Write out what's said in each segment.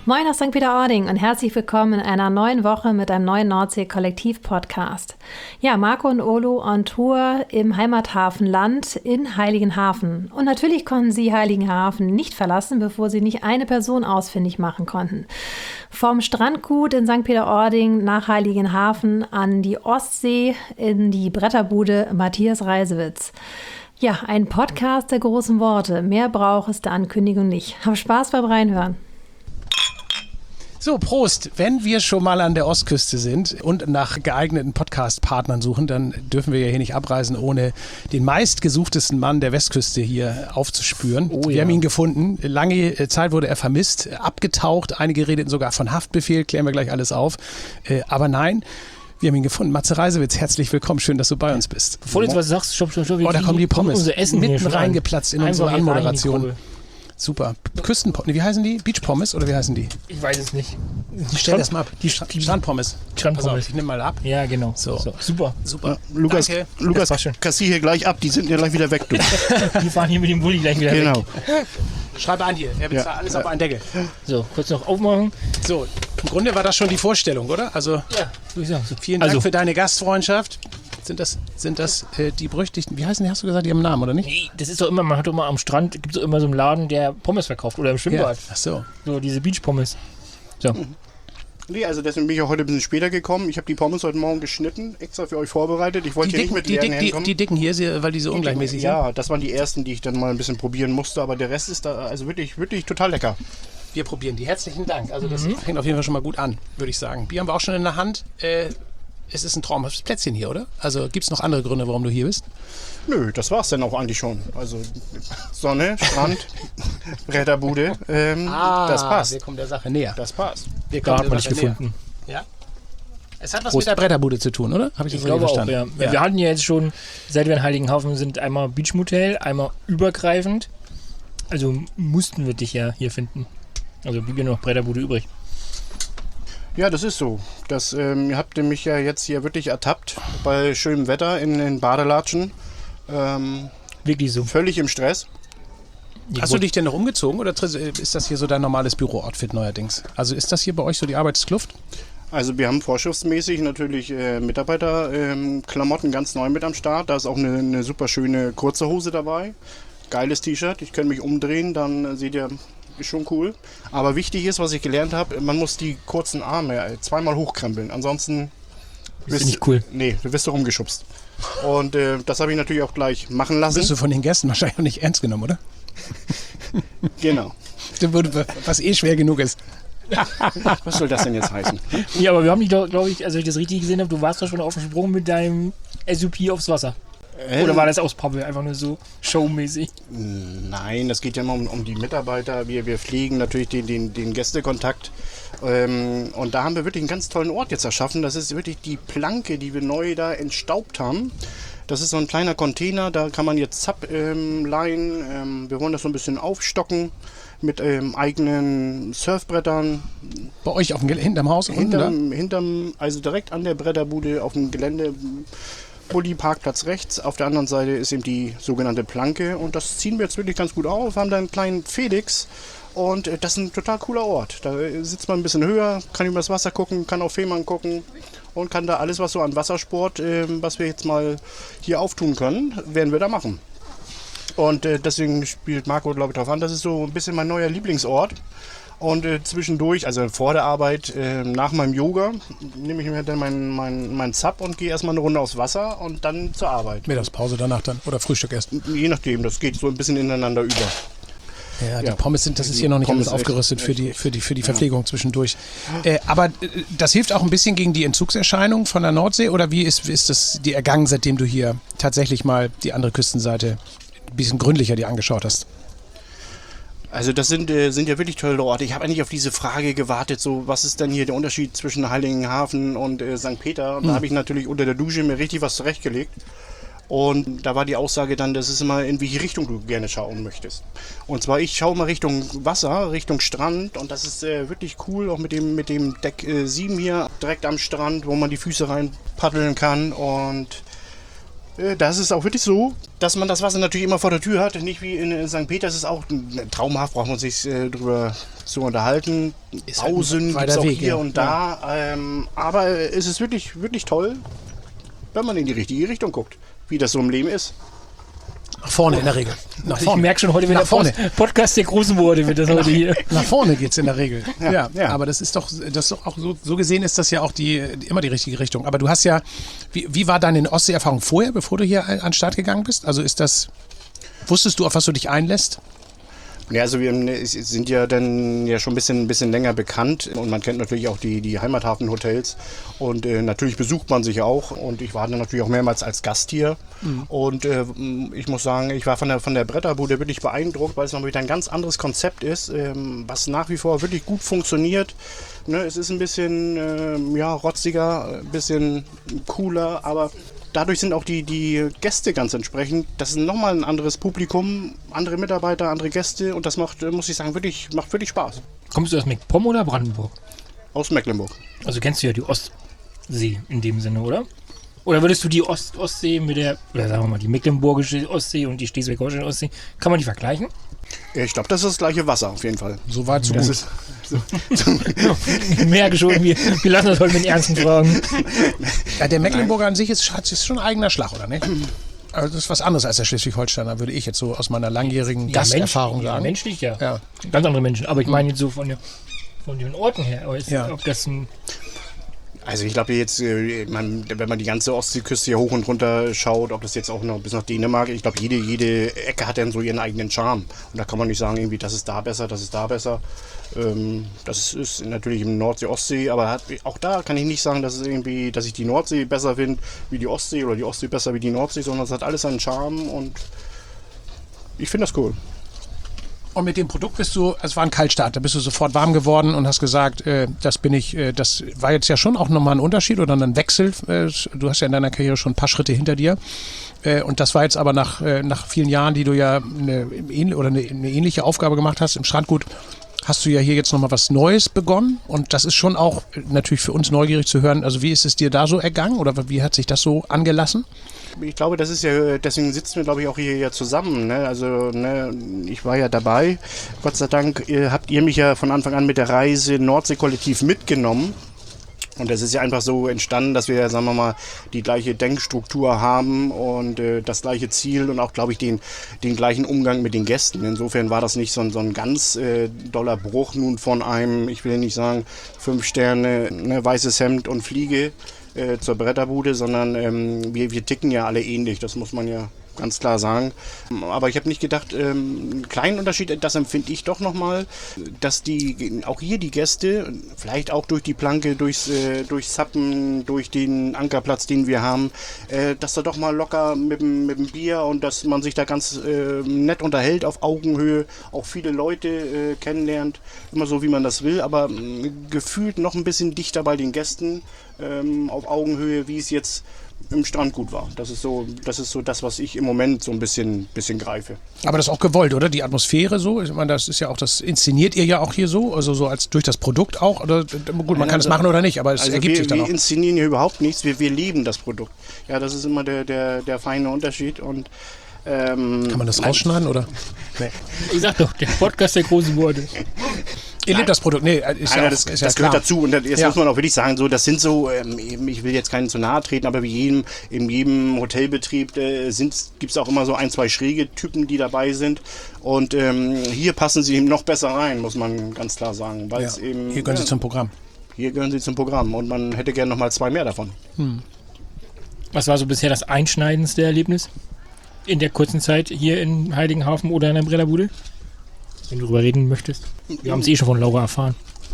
Moin aus St. Peter-Ording und herzlich willkommen in einer neuen Woche mit einem neuen Nordsee-Kollektiv-Podcast. Ja, Marco und Olu on Tour im Heimathafenland in Heiligenhafen. Und natürlich konnten sie Heiligenhafen nicht verlassen, bevor sie nicht eine Person ausfindig machen konnten. Vom Strandgut in St. Peter-Ording nach Heiligenhafen an die Ostsee in die Bretterbude Matthias Reisewitz. Ja, ein Podcast der großen Worte. Mehr braucht es der Ankündigung nicht. Hab Spaß beim Reinhören. So, Prost. Wenn wir schon mal an der Ostküste sind und nach geeigneten Podcast-Partnern suchen, dann dürfen wir ja hier nicht abreisen, ohne den meistgesuchtesten Mann der Westküste hier aufzuspüren. Oh, wir haben ihn gefunden. Lange Zeit wurde er vermisst, abgetaucht. Einige redeten sogar von Haftbefehl. Klären wir gleich alles auf. Aber nein, wir haben ihn gefunden. Matze Reisewitz, herzlich willkommen. Schön, dass du bei uns bist. Bevor du jetzt was sagst, stopp. Oh, da kommen die Pommes. Unser Essen mitten reingeplatzt in unsere Anmoderation. Super. Küstenpommes, wie heißen die? Beachpommes oder wie heißen die? Ich weiß es nicht. Stell das mal ab. Die Strandpommes. Strandpommes. Ich nehme mal ab. Ja, genau. So. Super. Ja, Lukas, kassier hier gleich ab. Die sind ja gleich wieder weg, du. Die fahren hier mit dem Bulli gleich wieder weg. Genau. Schreibe an hier. Er bezahlt alles auf einen Deckel. So, kurz noch aufmachen. So, im Grunde war das schon die Vorstellung, oder? Also, ja, würde ich sagen. So. Vielen Dank für deine Gastfreundschaft. Sind das die berüchtigten, wie heißen die, hast du gesagt, die haben einen Namen, oder nicht? Nee, das ist doch immer, man hat doch immer am Strand, gibt es doch immer so einen Laden, der Pommes verkauft oder im Schwimmbad. Ja. Ach so. So, diese Beachpommes. So. Nee, also deswegen bin ich auch heute ein bisschen später gekommen. Ich habe die Pommes heute Morgen geschnitten, extra für euch vorbereitet. Ich wollte hier nicht mit leeren Händen kommen. Die dicken hier, weil die so ungleichmäßig sind? Ja, das waren die ersten, die ich dann mal ein bisschen probieren musste, aber der Rest ist da also wirklich, wirklich total lecker. Wir probieren die. Herzlichen Dank. Also das fängt auf jeden Fall schon mal gut an, würde ich sagen. Bier haben wir auch schon in der Hand. Es ist ein traumhaftes Plätzchen hier, oder? Also gibt es noch andere Gründe, warum du hier bist? Nö, das war's dann auch eigentlich schon. Also Sonne, Strand, Bretterbude, das passt. Wir kommen der Sache näher. Das passt. Da hat man dich gefunden. Ja? Es hat was mit der Bretterbude zu tun, oder? Habe ich das richtig verstanden? Auch, ja. Wir hatten ja jetzt schon, seit wir in Heiligenhafen sind, einmal Beachmotel, einmal übergreifend. Also mussten wir dich ja hier finden. Also blieb ja noch Bretterbude übrig. Ja, das ist so. Ihr habt mich ja jetzt hier wirklich ertappt bei schönem Wetter in Badelatschen. Wirklich so. Völlig im Stress. Hast du dich denn noch umgezogen oder ist das hier so dein normales Büro-Outfit neuerdings? Also ist das hier bei euch so die Arbeitskluft? Also wir haben vorschriftsmäßig natürlich Mitarbeiterklamotten ganz neu mit am Start. Da ist auch eine super schöne kurze Hose dabei. Geiles T-Shirt. Ich kann mich umdrehen, dann seht ihr... Ist schon cool. Aber wichtig ist, was ich gelernt habe, man muss die kurzen Arme zweimal hochkrempeln. Ansonsten ist nicht cool. Nee, du wirst doch rumgeschubst. Und das habe ich natürlich auch gleich machen lassen. Bist du von den Gästen wahrscheinlich auch nicht ernst genommen, oder? Genau. Was schwer genug ist. Was soll das denn jetzt heißen? Ja, aber wir haben dich doch, glaube ich, also ich das richtig gesehen habe, du warst doch schon auf dem Sprung mit deinem SUP aufs Wasser. Oder war das aus Pappe, einfach nur so showmäßig? Nein, das geht ja immer um die Mitarbeiter. Wir pflegen natürlich den Gästekontakt. Und da haben wir wirklich einen ganz tollen Ort jetzt erschaffen. Das ist wirklich die Planke, die wir neu da entstaubt haben. Das ist so ein kleiner Container, da kann man jetzt Zapp leihen. Wir wollen das so ein bisschen aufstocken mit eigenen Surfbrettern. Bei euch hinterm Haus? Also direkt an der Bretterbude auf dem Gelände. Bulli-Parkplatz rechts, auf der anderen Seite ist eben die sogenannte Planke und das ziehen wir jetzt wirklich ganz gut auf, haben da einen kleinen Felix und das ist ein total cooler Ort. Da sitzt man ein bisschen höher, kann über das Wasser gucken, kann auf Fehmarn gucken und kann da alles, was so an Wassersport, was wir jetzt mal hier auftun können, werden wir da machen. Und deswegen spielt Marco, glaube ich, darauf an, das ist so ein bisschen mein neuer Lieblingsort. Und zwischendurch, also vor der Arbeit, nach meinem Yoga, nehme ich mir dann mein Zapp und gehe erstmal eine Runde aufs Wasser und dann zur Arbeit. Mittagspause danach dann oder Frühstück erst? Je nachdem, das geht so ein bisschen ineinander über. Ja, die Pommes das ist hier noch nicht alles aufgerüstet für die Verpflegung zwischendurch. Aber das hilft auch ein bisschen gegen die Entzugserscheinung von der Nordsee oder wie ist das dir ergangen, seitdem du hier tatsächlich mal die andere Küstenseite ein bisschen gründlicher dir angeschaut hast? Also das sind ja wirklich tolle Orte. Ich habe eigentlich auf diese Frage gewartet, so was ist denn hier der Unterschied zwischen Heiligenhafen und St. Peter? Und da habe ich natürlich unter der Dusche mir richtig was zurechtgelegt. Und da war die Aussage dann, das ist immer in welche Richtung du gerne schauen möchtest. Und zwar ich schaue mal Richtung Wasser, Richtung Strand und das ist wirklich cool, auch mit dem Deck 7 hier direkt am Strand, wo man die Füße rein paddeln kann und Das ist auch wirklich so, dass man das Wasser natürlich immer vor der Tür hat. Nicht wie in St. Peter, es ist auch traumhaft, braucht man sich drüber zu unterhalten. Ist halt Pausen ein gibt es weiter auch Weg, hier ja. und da. Aber es ist wirklich, wirklich toll, wenn man in die richtige Richtung guckt, wie das so im Leben ist. Nach vorne in der Regel. Nach Ich vorne. merke schon, heute wird Nach der vorne. Podcast der großen Worte, wird das heute hier. Nach vorne geht es in der Regel. Ja, ja. aber das ist doch auch so gesehen ist das ja auch immer die richtige Richtung. Aber du hast ja, wie war deine Ostsee-Erfahrung vorher, bevor du hier an den Start gegangen bist? Also wusstest du, auf was du dich einlässt? Ja, also wir sind ja dann ja schon ein bisschen länger bekannt und man kennt natürlich auch die Heimathafenhotels und natürlich besucht man sich auch und ich war dann natürlich auch mehrmals als Gast hier und ich muss sagen, ich war von der Bretterbude wirklich beeindruckt, weil es noch wieder ein ganz anderes Konzept ist, was nach wie vor wirklich gut funktioniert. Ne, es ist ein bisschen rotziger, ein bisschen cooler, aber dadurch sind auch die Gäste ganz entsprechend. Das ist nochmal ein anderes Publikum, andere Mitarbeiter, andere Gäste und das macht, muss ich sagen, macht wirklich Spaß. Kommst du aus MacPom oder Brandenburg? Aus Mecklenburg. Also kennst du ja die Ostsee in dem Sinne, oder? Oder würdest du die Ostsee mit oder sagen wir mal, die mecklenburgische Ostsee und die schleswig-holsteinische Ostsee, kann man die vergleichen? Ich glaube, das ist das gleiche Wasser auf jeden Fall. So weit, so Das gut. ist, Ich merke schon, wir lassen das heute mit den ernsten Fragen. Ja, der Mecklenburger an sich ist schon ein eigener Schlag, oder nicht? Also das ist was anderes als der Schleswig-Holsteiner, würde ich jetzt so aus meiner langjährigen Gasterfahrung Ja, sagen. menschlich, ja. Ja. Ganz andere Menschen. Aber ich meine jetzt so von den Orten her. Ja. Ob das ein also ich glaube jetzt, wenn man die ganze Ostseeküste hier hoch und runter schaut, ob das jetzt auch noch bis nach Dänemark, ich glaube jede Ecke hat dann so ihren eigenen Charme. Und da kann man nicht sagen, irgendwie, das ist da besser, das ist da besser. Das ist natürlich im Nordsee-Ostsee, aber auch da kann ich nicht sagen, dass ich die Nordsee besser finde wie die Ostsee oder die Ostsee besser wie die Nordsee, sondern es hat alles seinen Charme und ich finde das cool. Und mit dem Produkt es war ein Kaltstart, da bist du sofort warm geworden und hast gesagt, das war jetzt ja schon auch nochmal ein Unterschied oder ein Wechsel. Du hast ja in deiner Karriere schon ein paar Schritte hinter dir. Und das war jetzt aber nach vielen Jahren, die du ja eine ähnliche Aufgabe gemacht hast im Strandgut, hast du ja hier jetzt nochmal was Neues begonnen. Und das ist schon auch natürlich für uns neugierig zu hören. Also wie ist es dir da so ergangen oder wie hat sich das so angelassen? Ich glaube, das ist ja, deswegen sitzen wir, glaube ich, auch hier zusammen. Ne? Also, ich war ja dabei. Gott sei Dank habt ihr mich ja von Anfang an mit der Reise Nordsee-Kollektiv mitgenommen. Und es ist ja einfach so entstanden, dass wir, sagen wir mal, die gleiche Denkstruktur haben und das gleiche Ziel und auch, glaube ich, den gleichen Umgang mit den Gästen. Insofern war das nicht so ein ganz doller Bruch nun von einem, ich will nicht sagen, 5 Sterne, weißes Hemd und Fliege zur Bretterbude, sondern wir ticken ja alle ähnlich, das muss man ja ganz klar sagen. Aber ich habe nicht gedacht, einen kleinen Unterschied, das empfinde ich doch nochmal, dass auch hier die Gäste, vielleicht auch durch die Planke, durchs Zappen, durch den Ankerplatz, den wir haben, dass da doch mal locker mit dem Bier und dass man sich da ganz nett unterhält auf Augenhöhe, auch viele Leute kennenlernt, immer so wie man das will, aber gefühlt noch ein bisschen dichter bei den Gästen, auf Augenhöhe, wie es jetzt im Strandgut war. Das ist so das, was ich im Moment so ein bisschen greife. Aber das ist auch gewollt, oder? Die Atmosphäre so? Ich meine, das ist ja auch, das inszeniert ihr ja auch hier so, also so als durch das Produkt auch. Oder, gut, man kann es machen oder nicht, aber es ergibt sich dann auch. Wir inszenieren hier überhaupt nichts, wir lieben das Produkt. Ja, das ist immer der feine Unterschied und kann man das rausschneiden, oder? Nee. Ich sag doch, der Podcast der großen Worte. Ihr lebt das Produkt, nee, ist ja das klar. gehört dazu und jetzt muss man auch wirklich sagen, so, das sind so, ich will jetzt keinen zu nahe treten, aber in jedem Hotelbetrieb gibt es auch immer so 1, 2 schräge Typen, die dabei sind und hier passen sie eben noch besser rein, muss man ganz klar sagen. Weil es eben, hier gehören sie zum Programm. Hier gehören sie zum Programm und man hätte gerne noch mal 2 mehr davon. Was war so bisher das einschneidendste Erlebnis in der kurzen Zeit hier in Heiligenhafen oder in der Bretterbude? Wenn du darüber reden möchtest. Wir haben es schon von Laura erfahren.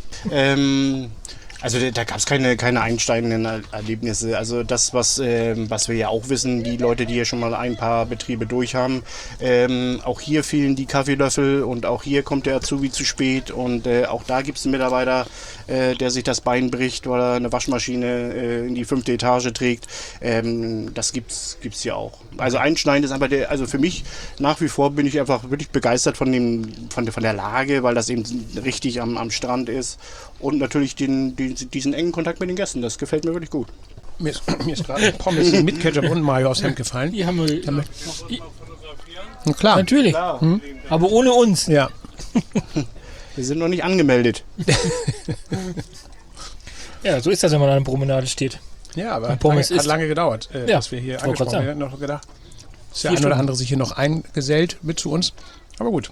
Also da gab es keine einsteigenden Erlebnisse. Also das, was wir ja auch wissen, die Leute, die hier schon mal ein paar Betriebe durch haben, auch hier fehlen die Kaffeelöffel und auch hier kommt der Azubi zu spät und auch da gibt es einen Mitarbeiter, der sich das Bein bricht, weil er eine Waschmaschine in die 5. Etage trägt. Das gibt's hier auch. Also einschneidend ist aber also für mich nach wie vor bin ich einfach wirklich begeistert von der Lage, weil das eben richtig am Strand ist und natürlich diesen engen Kontakt mit den Gästen. Das gefällt mir wirklich gut. Mir ist gerade Pommes mit Ketchup und Mayo aufs Hemd gefallen. Die haben wir. Na klar. Natürlich. Klar. Aber ohne uns. Ja. Wir sind noch nicht angemeldet. Ja, so ist das, wenn man an einer Promenade steht. Ja, aber Pommes hat ist- lange gedauert, Ja, was wir hier wollte grad angesprochen haben. Wir hatten noch gedacht, dass der 4 ein oder Stunden. andere sich hier noch eingesellt mit zu uns. Aber gut.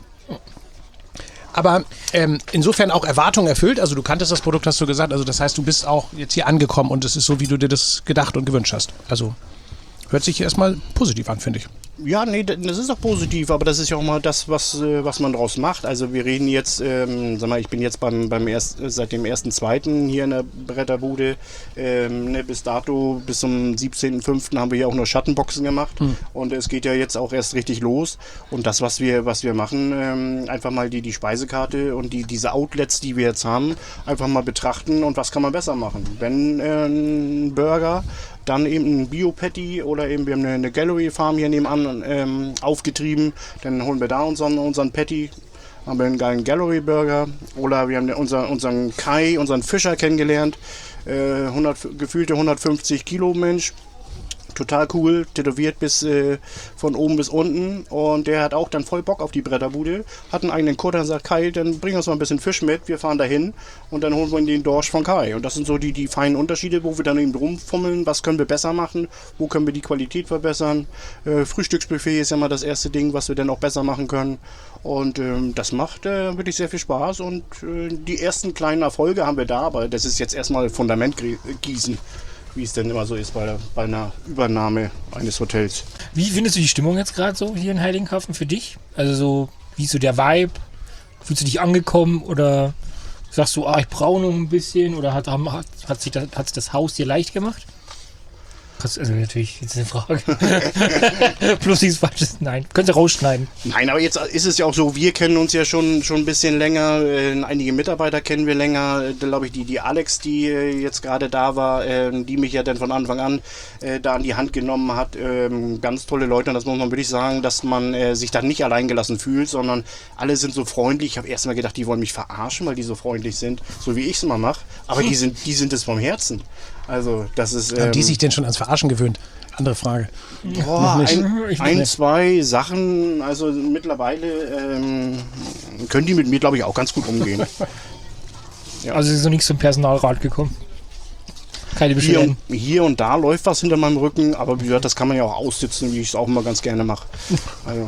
Aber insofern auch Erwartungen erfüllt. Also du kanntest das Produkt, hast du gesagt. Also das heißt, du bist auch jetzt hier angekommen und es ist so, wie du dir das gedacht und gewünscht hast. Also hört sich erstmal positiv an, finde ich. Ja, nee, das ist auch positiv, aber das ist ja auch mal das, was man draus macht. Also wir reden jetzt, sag mal, ich bin jetzt seit dem 1.2. hier in der Bretterbude. Bis dato, bis zum 17.5. haben wir hier auch nur Schattenboxen gemacht. Und es geht ja jetzt auch erst richtig los. Und das, was wir machen, einfach mal die Speisekarte und diese Outlets, die wir jetzt haben, einfach mal betrachten und was kann man besser machen. Wenn ein Burger, dann eben ein Bio-Patty oder eben wir haben eine Gallery-Farm hier nebenan aufgetrieben. Dann holen wir da unseren Patty, haben wir einen geilen Gallery-Burger. Oder wir haben unseren Kai, unseren Fischer kennengelernt. Gefühlte 150 Kilo Mensch. Total cool, tätowiert von oben bis unten. Und der hat auch dann voll Bock auf die Bretterbude. Hat einen eigenen Kutter und sagt, Kai, dann bring uns mal ein bisschen Fisch mit. Wir fahren dahin und dann holen wir den Dorsch von Kai. Und das sind so die feinen Unterschiede, wo wir dann eben rumfummeln. Was können wir besser machen? Wo können wir die Qualität verbessern? Frühstücksbuffet ist ja mal das erste Ding, was wir dann auch besser machen können. Und das macht wirklich sehr viel Spaß. Und die ersten kleinen Erfolge haben wir da. Aber das ist jetzt erstmal Fundament gießen, wie es denn immer so ist bei einer Übernahme eines Hotels. Wie findest du die Stimmung jetzt gerade so hier in Heiligenhafen für dich? Also so, wie ist so der Vibe? Fühlst du dich angekommen oder sagst du, ich brauche noch ein bisschen? Oder hat sich das Haus dir leicht gemacht? Also natürlich, jetzt eine Frage. Plus nichts Falsches. Nein, könnt ihr rausschneiden. Nein, aber jetzt ist es ja auch so, wir kennen uns ja schon ein bisschen länger. Einige Mitarbeiter kennen wir länger. Glaube ich, die Alex, die jetzt gerade da war, die mich ja dann von Anfang an da an die Hand genommen hat. Ganz tolle Leute, und das muss man wirklich sagen, dass man sich da nicht alleingelassen fühlt, sondern alle sind so freundlich. Ich habe erst mal gedacht, die wollen mich verarschen, weil die so freundlich sind, so wie ich es immer mache. Aber die sind es vom Herzen. Also das ist... Haben die sich denn schon ans Verarschen gewöhnt? Andere Frage. Boah, Ich noch nicht. zwei Sachen, also mittlerweile können die mit mir, glaube ich, auch ganz gut umgehen. Also ist noch nichts zum Personalrat gekommen. Keine Beschwerden. Hier und da läuft was hinter meinem Rücken, aber wie gesagt, das kann man ja auch aussitzen, wie ich es auch immer ganz gerne mache. Also,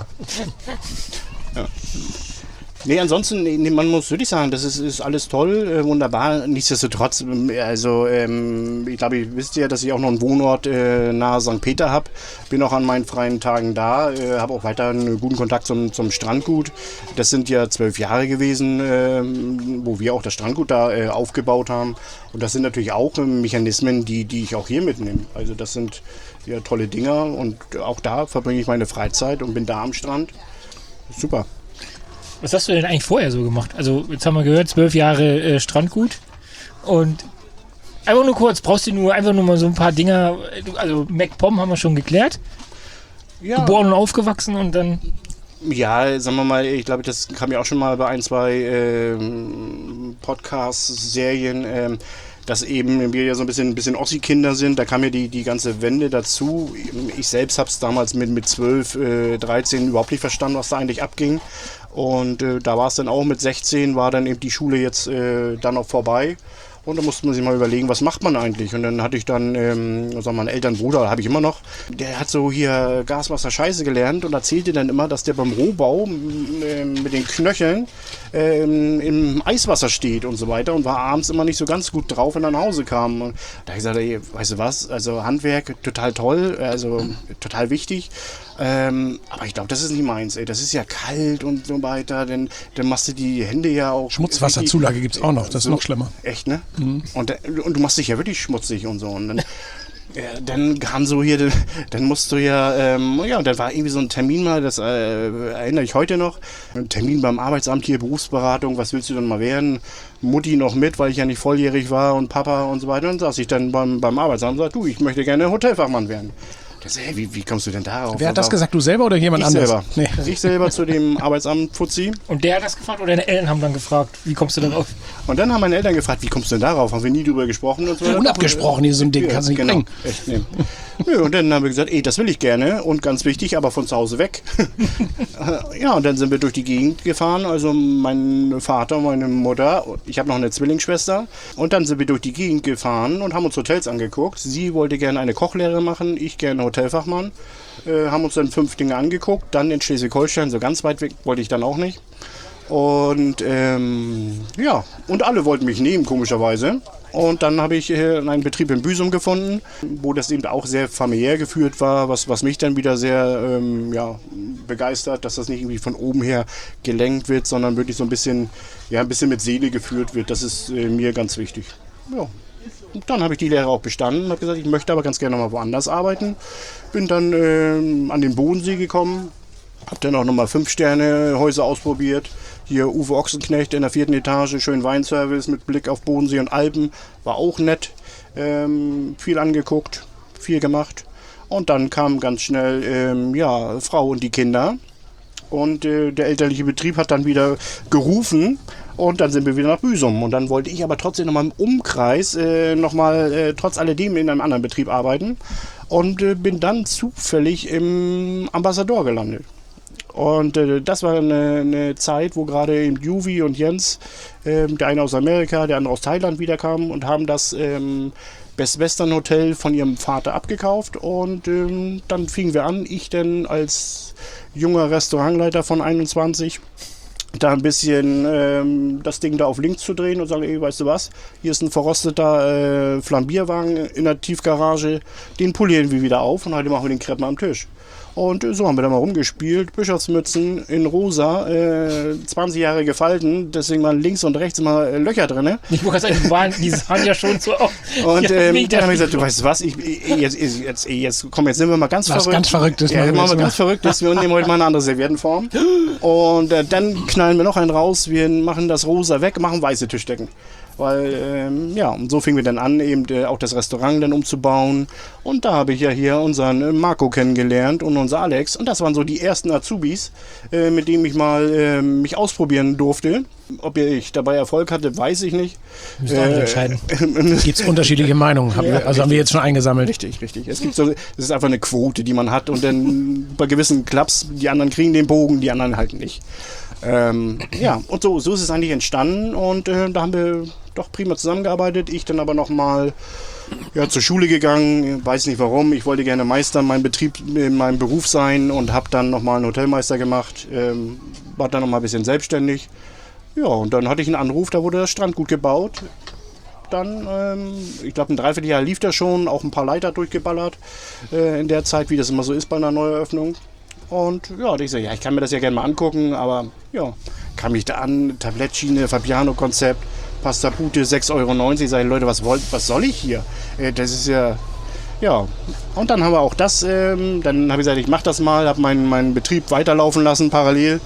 ja. Nee, ansonsten, man muss wirklich sagen, das ist alles toll, wunderbar. Nichtsdestotrotz, also ich glaube, ihr wisst ja, dass ich auch noch einen Wohnort nahe St. Peter habe. Bin auch an meinen freien Tagen da, habe auch weiter einen guten Kontakt zum Strandgut. Das sind ja 12 Jahre gewesen, wo wir auch das Strandgut da aufgebaut haben. Und das sind natürlich auch Mechanismen, die ich auch hier mitnehme. Also das sind ja tolle Dinger und auch da verbringe ich meine Freizeit und bin da am Strand. Super. Was hast du denn eigentlich vorher so gemacht? Also jetzt haben wir gehört, 12 Jahre Strandgut und einfach nur kurz, brauchst du einfach nur mal so ein paar Dinger, also MacPom haben wir schon geklärt, Ja. geboren und aufgewachsen und dann... Ja, sagen wir mal, ich glaube, das kam ja auch schon mal bei ein, zwei Podcast-Serien, dass eben wir ja so ein bisschen Ossi-Kinder sind. Da kam ja die ganze Wende dazu. Ich selbst habe es damals mit 12, 13 überhaupt nicht verstanden, was da eigentlich abging. Und da war es dann auch mit 16, war dann eben die Schule jetzt dann auch vorbei. Und da musste man sich mal überlegen, was macht man eigentlich? Und dann hatte ich dann, sagen wir mal, einen älteren Bruder, habe ich immer noch, der hat so hier Gaswasser Scheiße gelernt und erzählte dann immer, dass der beim Rohbau mit den Knöcheln im Eiswasser steht und so weiter und war abends immer nicht so ganz gut drauf, wenn er nach Hause kam. Und da habe ich gesagt, ey, weißt du was, also Handwerk total toll, also total wichtig. Aber ich glaube, das ist nicht meins, ey. Das ist ja kalt und so weiter. Dann machst du die Hände ja auch. Schmutzwasserzulage gibt es auch noch, das ist noch schlimmer. Echt, ne? Und du machst dich ja wirklich schmutzig und so. Und dann, dann kam so hier, dann musst du ja, und dann war irgendwie so ein Termin mal, das erinnere ich heute noch. Ein Termin beim Arbeitsamt hier, Berufsberatung, was willst du denn mal werden? Mutti noch mit, weil ich ja nicht volljährig war und Papa und so weiter. Und dann saß ich dann beim Arbeitsamt und sagte, du, ich möchte gerne Hotelfachmann werden. Wie kommst du denn darauf? Wer hat das gesagt? Du selber oder jemand Ich anderes? selber. Nee. Ich selber zu dem Arbeitsamt Fuzzi. Und der hat das gefragt oder deine Eltern haben dann gefragt, wie kommst du darauf? Und dann haben meine Eltern gefragt, wie kommst du denn darauf? Haben wir nie drüber gesprochen und so. Unabgesprochen, hier so ein Ding, kannst du nicht bringen. Echt, nee. Nö, und dann haben wir gesagt, das will ich gerne und ganz wichtig, aber von zu Hause weg. Ja, und dann sind wir durch die Gegend gefahren, also mein Vater, meine Mutter, ich habe noch eine Zwillingsschwester. Und dann sind wir durch die Gegend gefahren und haben uns Hotels angeguckt. Sie wollte gerne eine Kochlehre machen, ich gerne Hotelfachmann. Haben uns dann 5 Dinge angeguckt, dann in Schleswig-Holstein, so ganz weit weg wollte ich dann auch nicht. Und ja, und alle wollten mich nehmen, komischerweise. Und dann habe ich einen Betrieb in Büsum gefunden, wo das eben auch sehr familiär geführt war, was mich dann wieder sehr begeistert, dass das nicht irgendwie von oben her gelenkt wird, sondern wirklich so ein bisschen mit Seele geführt wird. Das ist mir ganz wichtig. Ja. Und dann habe ich die Lehre auch bestanden und habe gesagt, ich möchte aber ganz gerne noch mal woanders arbeiten. Bin dann an den Bodensee gekommen, habe dann auch nochmal 5-Sterne-Häuser ausprobiert. Hier Uwe Ochsenknecht in der 4. Etage, schön Weinservice mit Blick auf Bodensee und Alpen, war auch nett. Viel angeguckt, viel gemacht. Und dann kam ganz schnell Frau und die Kinder. Und der elterliche Betrieb hat dann wieder gerufen und dann sind wir wieder nach Büsum. Und dann wollte ich aber trotzdem nochmal im Umkreis trotz alledem in einem anderen Betrieb arbeiten und bin dann zufällig im Ambassador gelandet. Und das war eine Zeit, wo gerade Juvi und Jens, der eine aus Amerika, der andere aus Thailand wiederkamen und haben das Best Western Hotel von ihrem Vater abgekauft. Und dann fingen wir an, ich denn als junger Restaurantleiter von 21, da ein bisschen das Ding da auf links zu drehen und sagen, ey, weißt du was, hier ist ein verrosteter Flambierwagen in der Tiefgarage, den polieren wir wieder auf und heute machen wir den Kreppen am Tisch. Und so haben wir da mal rumgespielt, Bischofsmützen in rosa, 20 Jahre gefalten, deswegen waren links und rechts immer Löcher drin. Ich wollte sagen, die sahen ja schon so aus. Und dann habe ich gesagt, du weißt was, jetzt sind wir mal ganz verrückt. Ganz Verrücktes. Ja, machen wir ganz Verrücktes, wir nehmen heute mal eine andere Serviettenform. Und dann knallen wir noch einen raus, wir machen das rosa weg, machen weiße Tischdecken. Weil, und so fingen wir dann an, eben auch das Restaurant dann umzubauen. Und da habe ich ja hier unseren Marco kennengelernt und unser Alex. Und das waren so die ersten Azubis, mit denen ich mal mich ausprobieren durfte. Ob ich dabei Erfolg hatte, weiß ich nicht. Müsst ihr auch nicht entscheiden. Gibt es unterschiedliche Meinungen, haben wir jetzt schon eingeeingesammelt. Richtig. Es ist einfach eine Quote, die man hat. Und dann bei gewissen Clubs, die anderen kriegen den Bogen, die anderen halt nicht. Und so ist es eigentlich entstanden. Und da haben wir doch prima zusammengearbeitet. Ich dann aber nochmal zur Schule gegangen, weiß nicht warum. Ich wollte gerne Meister in meinem Beruf sein und habe dann nochmal einen Hotelmeister gemacht. War dann nochmal ein bisschen selbstständig. Ja, und dann hatte ich einen Anruf, da wurde das Strandgut gebaut. Dann, ich glaube, ein Dreivierteljahr lief das schon, auch ein paar Leiter durchgeballert in der Zeit, wie das immer so ist bei einer Neueröffnung. Und ja, ich sage, ich kann mir das ja gerne mal angucken, aber kam mich da an, Tablettschiene, Fabiano-Konzept, Pasta Pute, 6,90 €. Ich sage, Leute, was soll ich hier? Das ist ja. Und dann haben wir auch das, dann habe ich gesagt, ich mache das mal, habe meinen Betrieb weiterlaufen lassen parallel.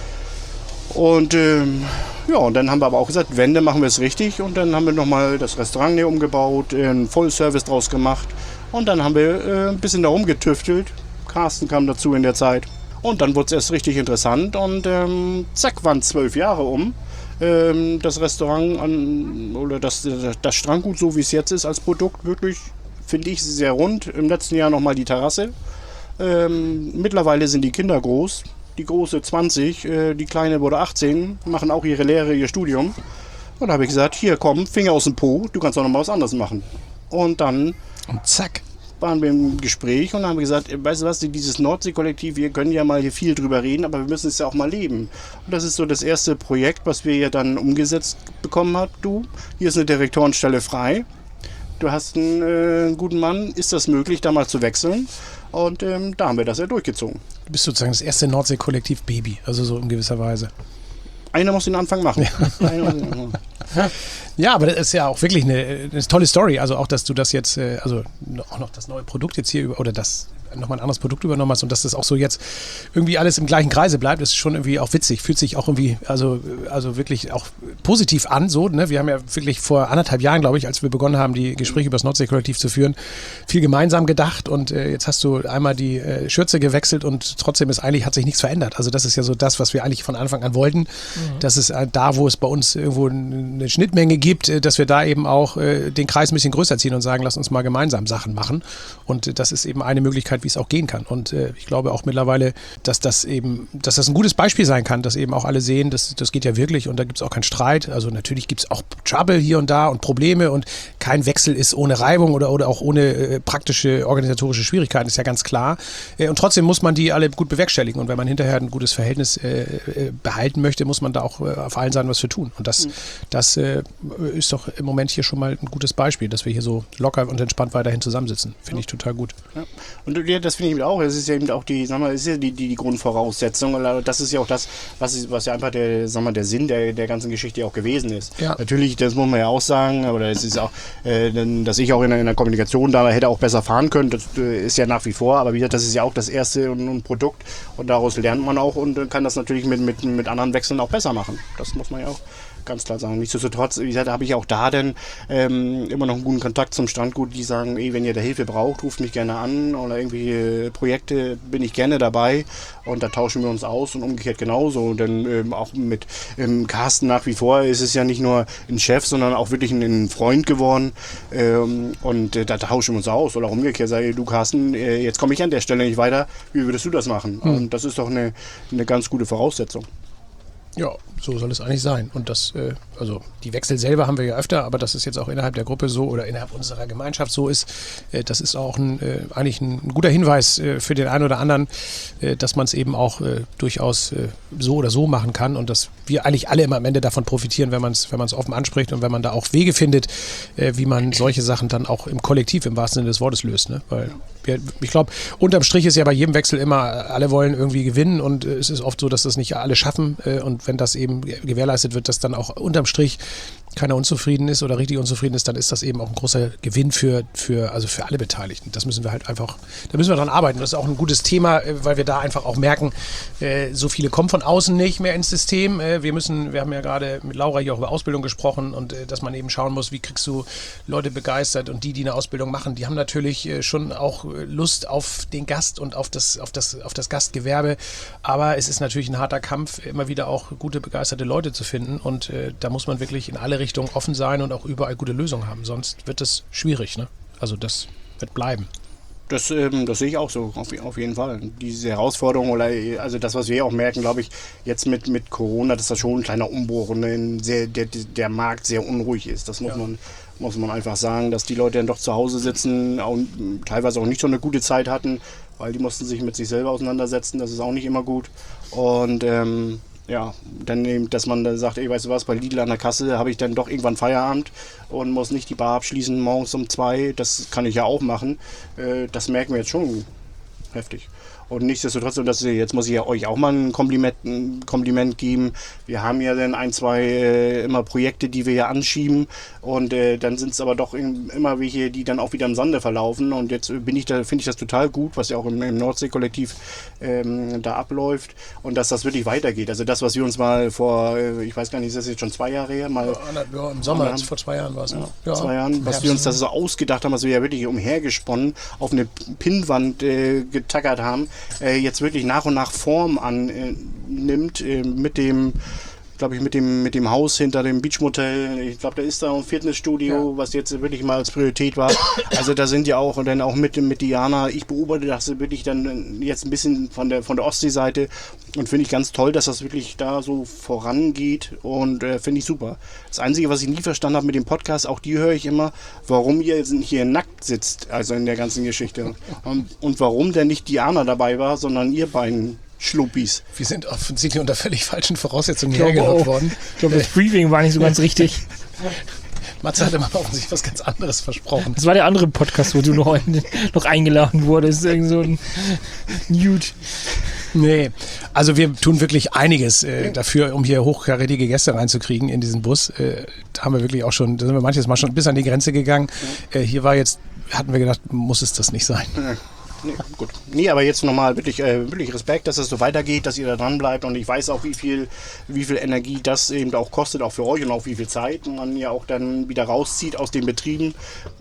Und und dann haben wir aber auch gesagt, Wende machen wir es richtig. Und dann haben wir nochmal das Restaurant hier umgebaut, einen Vollservice draus gemacht. Und dann haben wir ein bisschen da rumgetüftelt. Carsten kam dazu in der Zeit. Und dann wurde es erst richtig interessant. Und zack, waren 12 Jahre um. Das Restaurant oder das Strandgut, so wie es jetzt ist als Produkt, wirklich, finde ich, sehr rund. Im letzten Jahr nochmal die Terrasse. Mittlerweile sind die Kinder groß. Die große 20, die kleine wurde 18, machen auch ihre Lehre, ihr Studium. Und da habe ich gesagt, hier komm, Finger aus dem Po, du kannst doch noch mal was anderes machen. Und dann zack, waren wir im Gespräch und haben gesagt, weißt du was, dieses Nordsee-Kollektiv, wir können ja mal hier viel drüber reden, aber wir müssen es ja auch mal leben. Und das ist so das erste Projekt, was wir ja dann umgesetzt bekommen haben. Hier ist eine Direktorenstelle frei. Du hast einen guten Mann, ist das möglich, da mal zu wechseln? Und da haben wir das ja durchgezogen. Du bist sozusagen das erste Nordsee-Kollektiv-Baby, also so in gewisser Weise. Einer muss den Anfang machen. Ja, aber das ist ja auch wirklich eine tolle Story. Also auch, dass du das jetzt, auch noch das neue Produkt jetzt hier oder das nochmal ein anderes Produkt übernommen hast und dass das auch so jetzt irgendwie alles im gleichen Kreise bleibt, ist schon irgendwie auch witzig, fühlt sich auch irgendwie, also wirklich auch positiv an, so, ne? Wir haben ja wirklich vor 1,5 Jahren, glaube ich, als wir begonnen haben, die Gespräche über das Nordsee-Kollektiv zu führen, viel gemeinsam gedacht und jetzt hast du einmal die Schürze gewechselt und trotzdem hat sich nichts verändert. Also das ist ja so das, was wir eigentlich von Anfang an wollten, dass es da, wo es bei uns irgendwo eine Schnittmenge gibt, dass wir da eben auch den Kreis ein bisschen größer ziehen und sagen, lass uns mal gemeinsam Sachen machen. Und das ist eben eine Möglichkeit, wie es auch gehen kann. Und ich glaube auch mittlerweile, dass das ein gutes Beispiel sein kann, dass eben auch alle sehen, das geht ja wirklich und da gibt es auch keinen Streit. Also natürlich gibt es auch Trouble hier und da und Probleme und kein Wechsel ist ohne Reibung oder auch ohne praktische organisatorische Schwierigkeiten, ist ja ganz klar. Und trotzdem muss man die alle gut bewerkstelligen. Und wenn man hinterher ein gutes Verhältnis behalten möchte, muss man da auch auf allen Seiten was für tun. Und das ist doch im Moment hier schon mal ein gutes Beispiel, dass wir hier so locker und entspannt weiterhin zusammensitzen. Finde ich total gut. Ja. Und das finde ich eben auch, das ist ja eben auch die Grundvoraussetzung. Das ist ja auch das, was ja einfach der Sinn der ganzen Geschichte auch gewesen ist. Ja. Natürlich, das muss man ja auch sagen, aber es ist auch, dass ich auch in der Kommunikation da hätte auch besser fahren können, das ist ja nach wie vor, aber wie gesagt, das ist ja auch das erste Produkt und daraus lernt man auch und kann das natürlich mit anderen Wechseln auch besser machen. Das muss man ja auch ganz klar sagen. Nichtsdestotrotz, wie gesagt, habe ich auch da dann immer noch einen guten Kontakt zum Strandgut, die sagen, wenn ihr da Hilfe braucht, ruft mich gerne an oder irgendwie Projekte, bin ich gerne dabei und da tauschen wir uns aus und umgekehrt genauso. Denn auch mit Carsten nach wie vor ist es ja nicht nur ein Chef, sondern auch wirklich ein Freund geworden und da tauschen wir uns aus oder umgekehrt, sage du Carsten, jetzt komme ich an der Stelle nicht weiter, wie würdest du das machen? Und das ist doch eine ganz gute Voraussetzung. Ja, so soll es eigentlich sein. Und das, also die Wechsel selber haben wir ja öfter, aber dass es jetzt auch innerhalb der Gruppe so oder innerhalb unserer Gemeinschaft so ist, das ist auch eigentlich ein guter Hinweis für den einen oder anderen, dass man es eben auch durchaus so oder so machen kann und dass wir eigentlich alle immer am Ende davon profitieren, wenn man es offen anspricht und wenn man da auch Wege findet, wie man solche Sachen dann auch im Kollektiv im wahrsten Sinne des Wortes löst. Ne? Weil ich glaube, unterm Strich ist ja bei jedem Wechsel immer, alle wollen irgendwie gewinnen und es ist oft so, dass das nicht alle schaffen und wenn das eben gewährleistet wird, dass dann auch unterm Strich keiner unzufrieden ist oder richtig unzufrieden ist, dann ist das eben auch ein großer Gewinn für alle Beteiligten. Das müssen wir halt einfach, da müssen wir dran arbeiten. Das ist auch ein gutes Thema, weil wir da einfach auch merken, so viele kommen von außen nicht mehr ins System. Wir haben ja gerade mit Laura hier auch über Ausbildung gesprochen und dass man eben schauen muss, wie kriegst du Leute begeistert und die eine Ausbildung machen, die haben natürlich schon auch Lust auf den Gast und auf das Gastgewerbe, aber es ist natürlich ein harter Kampf, immer wieder auch gute, begeisterte Leute zu finden und da muss man wirklich in alle Richtungen offen sein und auch überall gute Lösungen haben, sonst wird es schwierig, ne? Also das wird bleiben. Das sehe ich auch so, auf jeden Fall. Diese Herausforderung, also das, was wir auch merken, glaube ich, jetzt mit Corona, dass das schon ein kleiner Umbruch und der Markt sehr unruhig ist. Das muss man einfach sagen, dass die Leute dann doch zu Hause sitzen und teilweise auch nicht so eine gute Zeit hatten, weil die mussten sich mit sich selber auseinandersetzen. Das ist auch nicht immer gut. Und dann eben, dass man dann sagt, weißt du was, bei Lidl an der Kasse habe ich dann doch irgendwann Feierabend und muss nicht die Bar abschließen morgens um 2. Das kann ich ja auch machen. Das merken wir jetzt schon heftig. Und nichtsdestotrotz, jetzt muss ich ja euch auch mal ein Kompliment geben. Wir haben ja dann 1, 2 immer Projekte, die wir ja anschieben. Und dann sind es aber doch immer welche, die dann auch wieder im Sande verlaufen. Und jetzt finde ich das total gut, was ja auch im Nordsee-Kollektiv da abläuft. Und dass das wirklich weitergeht. Also das, was wir uns mal vor, ich weiß gar nicht, ist das jetzt schon 2 Jahre her? Im Sommer, vor 2 Jahren war es. Ja, 2 Jahren, was wir uns das so ausgedacht haben, was wir ja wirklich umhergesponnen, auf eine Pinnwand getackert haben. Jetzt wirklich nach und nach Form annimmt mit dem Haus hinter dem Beachmotel. Ich glaube, da ist da ein Fitnessstudio, was jetzt wirklich mal als Priorität war. Also da sind ja auch, und dann auch mit Diana, ich beobachte das wirklich dann jetzt ein bisschen von der Ostseeseite und finde ich ganz toll, dass das wirklich da so vorangeht und finde ich super. Das Einzige, was ich nie verstanden habe mit dem Podcast, auch die höre ich immer, warum ihr jetzt hier nackt sitzt, also in der ganzen Geschichte. Und warum denn nicht Diana dabei war, sondern ihr beiden Schluppis. Wir sind offensichtlich unter völlig falschen Voraussetzungen hergelockt worden. Ich glaube, das Briefing war nicht so ganz richtig. Matze hatte mal offensichtlich was ganz anderes versprochen. Das war der andere Podcast, wo du noch eingeladen wurdest. Irgend so ein Nude. Nee, also wir tun wirklich einiges dafür, um hier hochkarätige Gäste reinzukriegen in diesen Bus. Da haben wir wirklich auch schon, da sind wir manches Mal schon bis an die Grenze gegangen. Hier hatten wir gedacht, muss es das nicht sein. Nee, gut. Nee, aber jetzt nochmal wirklich Respekt, dass es so weitergeht, dass ihr da dran bleibt und ich weiß auch, wie viel Energie das eben auch kostet, auch für euch und auch wie viel Zeit man ja auch dann wieder rauszieht aus den Betrieben,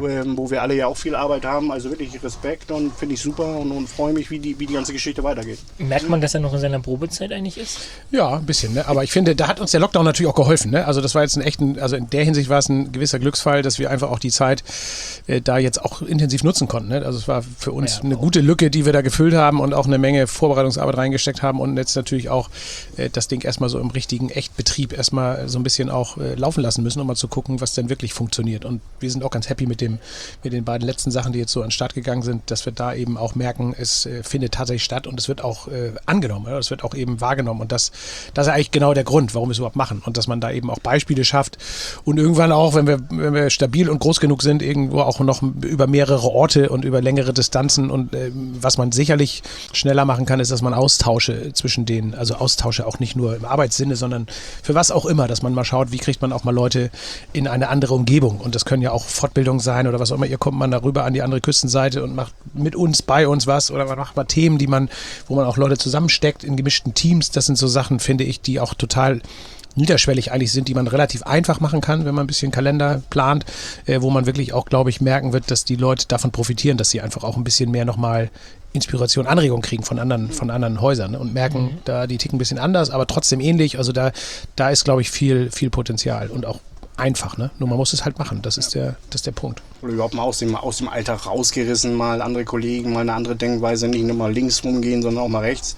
wo wir alle ja auch viel Arbeit haben. Also wirklich Respekt und finde ich super und freue mich, wie die ganze Geschichte weitergeht. Merkt man, dass er noch in seiner Probezeit eigentlich ist? Ja, ein bisschen, ne? Aber ich finde, da hat uns der Lockdown natürlich auch geholfen, ne? Also das war jetzt also in der Hinsicht war es ein gewisser Glücksfall, dass wir einfach auch die Zeit da jetzt auch intensiv nutzen konnten, ne? Also es war für uns eine gute Lücke, die wir da gefüllt haben und auch eine Menge Vorbereitungsarbeit reingesteckt haben und jetzt natürlich auch das Ding erstmal so im richtigen Echtbetrieb erstmal so ein bisschen auch laufen lassen müssen, um mal zu gucken, was denn wirklich funktioniert. Und wir sind auch ganz happy mit den beiden letzten Sachen, die jetzt so an den Start gegangen sind, dass wir da eben auch merken, es findet tatsächlich statt und es wird auch angenommen, ja? Es wird auch eben wahrgenommen und das ist eigentlich genau der Grund, warum wir es überhaupt machen und dass man da eben auch Beispiele schafft und irgendwann auch, wenn wir stabil und groß genug sind, irgendwo auch noch über mehrere Orte und über längere Distanzen und was man sicherlich schneller machen kann, ist, dass man Austausche zwischen denen, also Austausche auch nicht nur im Arbeitssinne, sondern für was auch immer, dass man mal schaut, wie kriegt man auch mal Leute in eine andere Umgebung und das können ja auch Fortbildungen sein oder was auch immer, ihr kommt man darüber an die andere Küstenseite und macht mit uns, bei uns was oder man macht mal Themen, wo man auch Leute zusammensteckt in gemischten Teams, das sind so Sachen, finde ich, die auch total niederschwellig eigentlich sind, die man relativ einfach machen kann, wenn man ein bisschen Kalender plant, wo man wirklich auch, glaube ich, merken wird, dass die Leute davon profitieren, dass sie einfach auch ein bisschen mehr nochmal Inspiration, Anregung kriegen von anderen Häusern, ne? Und merken, da die ticken ein bisschen anders, aber trotzdem ähnlich. Also da ist, glaube ich, viel Potenzial und auch einfach, ne? Nur man muss es halt machen, das ist der Punkt. Oder überhaupt mal aus dem Alltag rausgerissen, mal andere Kollegen, mal eine andere Denkweise, nicht nur mal links rumgehen, sondern auch mal rechts.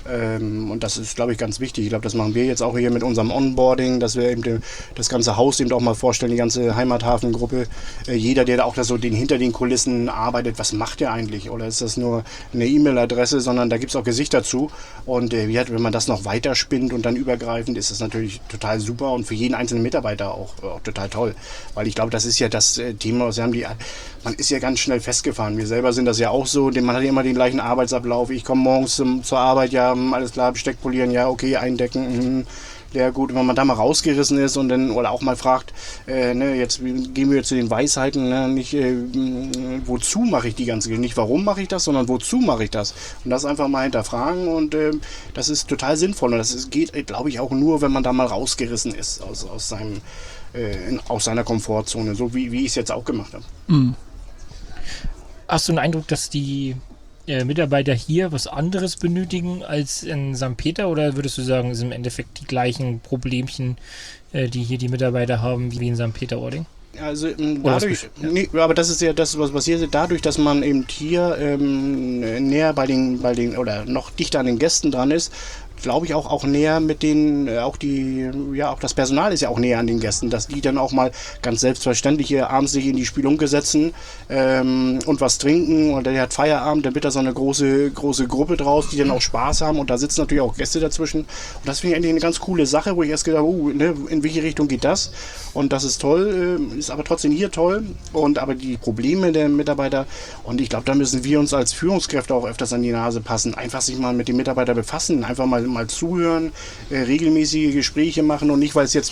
Und das ist, glaube ich, ganz wichtig. Ich glaube, das machen wir jetzt auch hier mit unserem Onboarding, dass wir eben das ganze Haus eben auch mal vorstellen, die ganze Heimathafengruppe. Jeder, der da auch so hinter den Kulissen arbeitet, was macht der eigentlich? Oder ist das nur eine E-Mail-Adresse, sondern da gibt es auch Gesichter zu. Und wenn man das noch weiterspinnt und dann übergreifend, ist das natürlich total super und für jeden einzelnen Mitarbeiter auch total toll. Weil ich glaube, das ist ja das Thema, man ist ja ganz schnell festgefahren. Wir selber sind das ja auch so, man hat ja immer den gleichen Arbeitsablauf. Ich komme morgens zur Arbeit, ja, alles klar, Besteck polieren, ja, okay, eindecken, ja gut, wenn man da mal rausgerissen ist und dann oder auch mal fragt, jetzt gehen wir zu den Weisheiten, ne, nicht wozu mache ich die ganze Geschichte, nicht warum mache ich das, sondern wozu mache ich das und das einfach mal hinterfragen und das ist total sinnvoll und das geht, glaube ich, auch nur, wenn man da mal rausgerissen ist aus seiner Komfortzone, so wie ich es jetzt auch gemacht habe. Mhm. Hast du den Eindruck, dass die Mitarbeiter hier was anderes benötigen als in St. Peter oder würdest du sagen, es sind im Endeffekt die gleichen Problemchen, die hier die Mitarbeiter haben, wie in St. Peter-Ording? Also dadurch, aber das ist ja das, was passiert, dadurch, dass man eben hier näher bei den oder noch dichter an den Gästen dran ist, glaube ich auch näher mit denen, auch das Personal ist ja auch näher an den Gästen, dass die dann auch mal ganz selbstverständlich hier abends sich in die Spielunke setzen und was trinken und der hat Feierabend, dann wird da so eine große Gruppe draus, die dann auch Spaß haben und da sitzen natürlich auch Gäste dazwischen und das finde ich eigentlich eine ganz coole Sache, wo ich erst gedacht habe, in welche Richtung geht das und das ist toll, ist aber trotzdem hier toll und aber die Probleme der Mitarbeiter und ich glaube, da müssen wir uns als Führungskräfte auch öfters an die Nase passen, einfach sich mal mit den Mitarbeitern befassen, einfach mal zuhören, regelmäßige Gespräche machen und nicht, weil es jetzt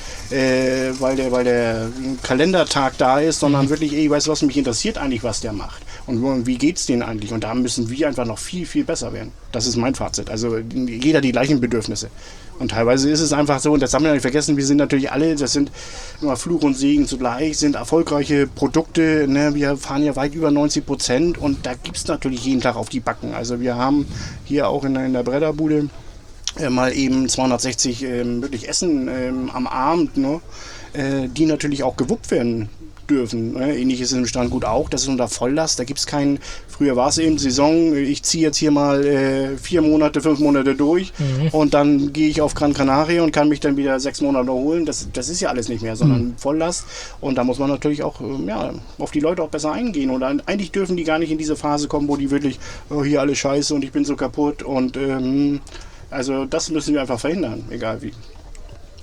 weil der Kalendertag da ist, sondern wirklich, weißt du was, mich interessiert eigentlich, was der macht und wie geht's denen eigentlich und da müssen wir einfach noch viel, viel besser werden. Das ist mein Fazit. Also jeder die gleichen Bedürfnisse. Und teilweise ist es einfach so, und das haben wir nicht vergessen, wir sind natürlich alle, das sind immer Fluch und Segen zugleich, sind erfolgreiche Produkte, ne? Wir fahren ja weit über 90% und da gibt es natürlich jeden Tag auf die Backen. Also wir haben hier auch in der Bretterbude mal eben 260 wirklich Essen am Abend, ne? Die natürlich auch gewuppt werden dürfen. Ne? Ähnlich ist es im Strandgut auch, das ist unter Volllast, da gibt es keinen, früher war es eben Saison, ich ziehe jetzt hier mal 4 Monate, 5 Monate durch und dann gehe ich auf Gran Canaria und kann mich dann wieder 6 Monate erholen, das ist ja alles nicht mehr, sondern Volllast und da muss man natürlich auch auf die Leute auch besser eingehen und eigentlich dürfen die gar nicht in diese Phase kommen, wo die wirklich, hier alles scheiße und ich bin so kaputt und also das müssen wir einfach verhindern, egal wie.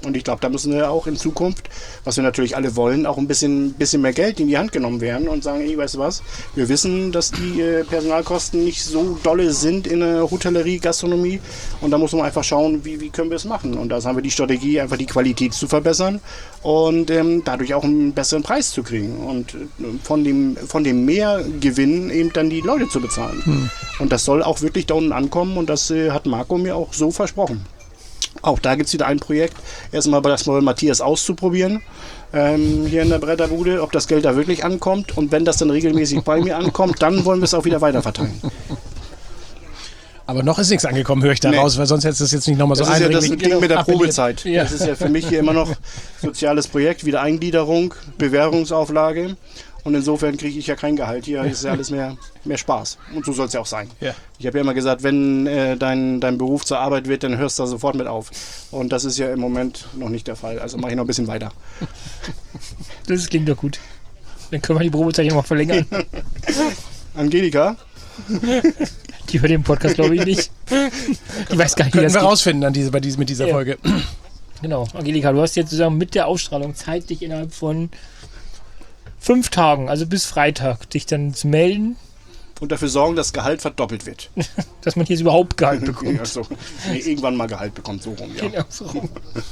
Und ich glaube, da müssen wir auch in Zukunft, was wir natürlich alle wollen, auch ein bisschen mehr Geld in die Hand genommen werden und sagen, ey, weißt du was, wir wissen, dass die Personalkosten nicht so dolle sind in der Hotellerie, Gastronomie und da muss man einfach schauen, wie können wir es machen. Und da haben wir die Strategie, einfach die Qualität zu verbessern und dadurch auch einen besseren Preis zu kriegen und von dem Mehrgewinn eben dann die Leute zu bezahlen. Und das soll auch wirklich da unten ankommen und das hat Marco mir auch so versprochen. Auch da gibt es wieder ein Projekt, erstmal das mal Matthias auszuprobieren, hier in der Bretterbude, ob das Geld da wirklich ankommt. Und wenn das dann regelmäßig bei mir ankommt, dann wollen wir es auch wieder weiter verteilen. Aber noch ist nichts angekommen, höre ich da raus, weil sonst hättest du es jetzt nicht nochmal so Das ist ja das Ding mit der appelliert. Probezeit. Ja. Das ist ja für mich hier immer noch soziales Projekt, Wiedereingliederung, Bewährungsauflage. Und insofern kriege ich ja kein Gehalt. Hier ist ja alles mehr Spaß. Und so soll es ja auch sein. Ja. Ich habe ja immer gesagt, wenn dein Beruf zur Arbeit wird, dann hörst du da sofort mit auf. Und das ist ja im Moment noch nicht der Fall. Also mache ich noch ein bisschen weiter. Das klingt doch gut. Dann können wir die Probezeit noch mal verlängern. Angelika? Die hört den Podcast, glaube ich, nicht. Die weiß gar nicht, wie Können das wir geht. rausfinden mit dieser Ja. Folge. Genau. Angelika, du hast jetzt sozusagen mit der Ausstrahlung Zeit, dich innerhalb von 5 Tagen, also bis Freitag, dich dann zu melden, Und dafür sorgen, dass Gehalt verdoppelt wird. dass man hier überhaupt Gehalt bekommt. Also, irgendwann mal Gehalt bekommt, so rum. Ja. Genau so rum.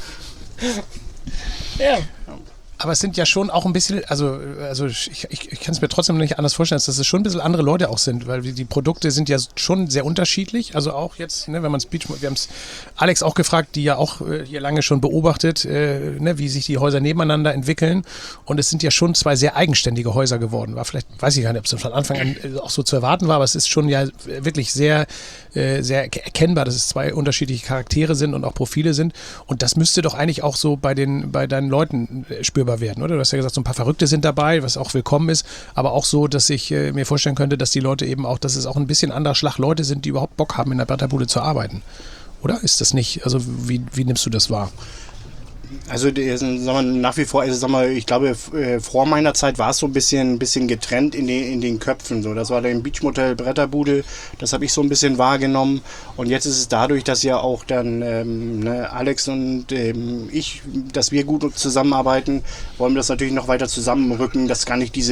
Ja. Aber es sind ja schon auch ein bisschen, also ich kann es mir trotzdem nicht anders vorstellen, dass es schon ein bisschen andere Leute auch sind, weil die Produkte sind ja schon sehr unterschiedlich. Also auch jetzt, ne, wenn man wir haben es Alex auch gefragt, die ja auch hier lange schon beobachtet, wie sich die Häuser nebeneinander entwickeln. Und es sind ja schon 2 sehr eigenständige Häuser geworden. War vielleicht, weiß ich gar nicht, ob es von Anfang an auch so zu erwarten war, aber es ist schon ja wirklich sehr erkennbar, dass es 2 unterschiedliche Charaktere sind und auch Profile sind. Und das müsste doch eigentlich auch so bei deinen Leuten spürbar werden, oder? Du hast ja gesagt, so ein paar Verrückte sind dabei, was auch willkommen ist, aber auch so, dass ich mir vorstellen könnte, dass die Leute eben auch, dass es auch ein bisschen anderer Schlag Leute sind, die überhaupt Bock haben, in der Bretterbude zu arbeiten. Oder ist das nicht, also wie nimmst du das wahr? Also nach wie vor, ich glaube, vor meiner Zeit war es so ein bisschen getrennt in den Köpfen. So. Das war der Beachmotel Bretterbude, das habe ich so ein bisschen wahrgenommen. Und jetzt ist es dadurch, dass ja auch dann Alex und ich, dass wir gut zusammenarbeiten, wollen wir das natürlich noch weiter zusammenrücken, dass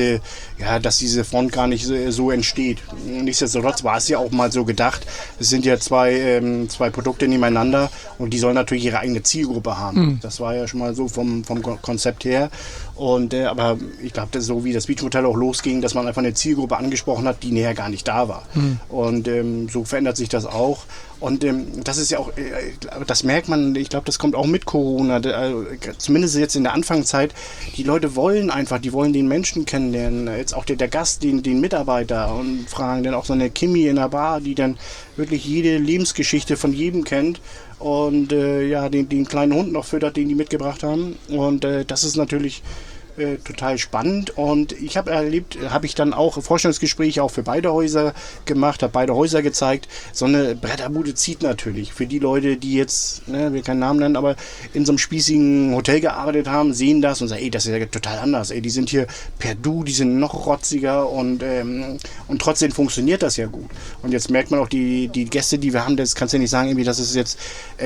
diese Front gar nicht so entsteht. Nichtsdestotrotz war es ja auch mal so gedacht, es sind ja zwei Produkte nebeneinander und die sollen natürlich ihre eigene Zielgruppe haben. Das war ja schon mal so vom Konzept her. Und aber ich glaube, so wie das Beachmotel auch losging, dass man einfach eine Zielgruppe angesprochen hat, die näher gar nicht da war. Und so verändert sich das auch. Und das ist ja auch, das merkt man, ich glaube, das kommt auch mit Corona, zumindest jetzt in der Anfangszeit, die Leute wollen den Menschen kennenlernen, jetzt auch der Gast, den Mitarbeiter und fragen dann auch so eine Kimi in der Bar, die dann wirklich jede Lebensgeschichte von jedem kennt und den kleinen Hund noch füttert, den die mitgebracht haben. Und das ist natürlich total spannend. Und ich habe ich dann auch Vorstellungsgespräche auch für beide Häuser gemacht, habe beide Häuser gezeigt. So eine Bretterbude zieht natürlich. Für die Leute, die jetzt, wir keinen Namen nennen, aber in so einem spießigen Hotel gearbeitet haben, sehen das und sagen, ey, das ist ja total anders. Ey, die sind hier per Du, die sind noch rotziger und trotzdem funktioniert das ja gut. Und jetzt merkt man auch die Gäste, die wir haben, das kannst du ja nicht sagen, irgendwie, dass es jetzt,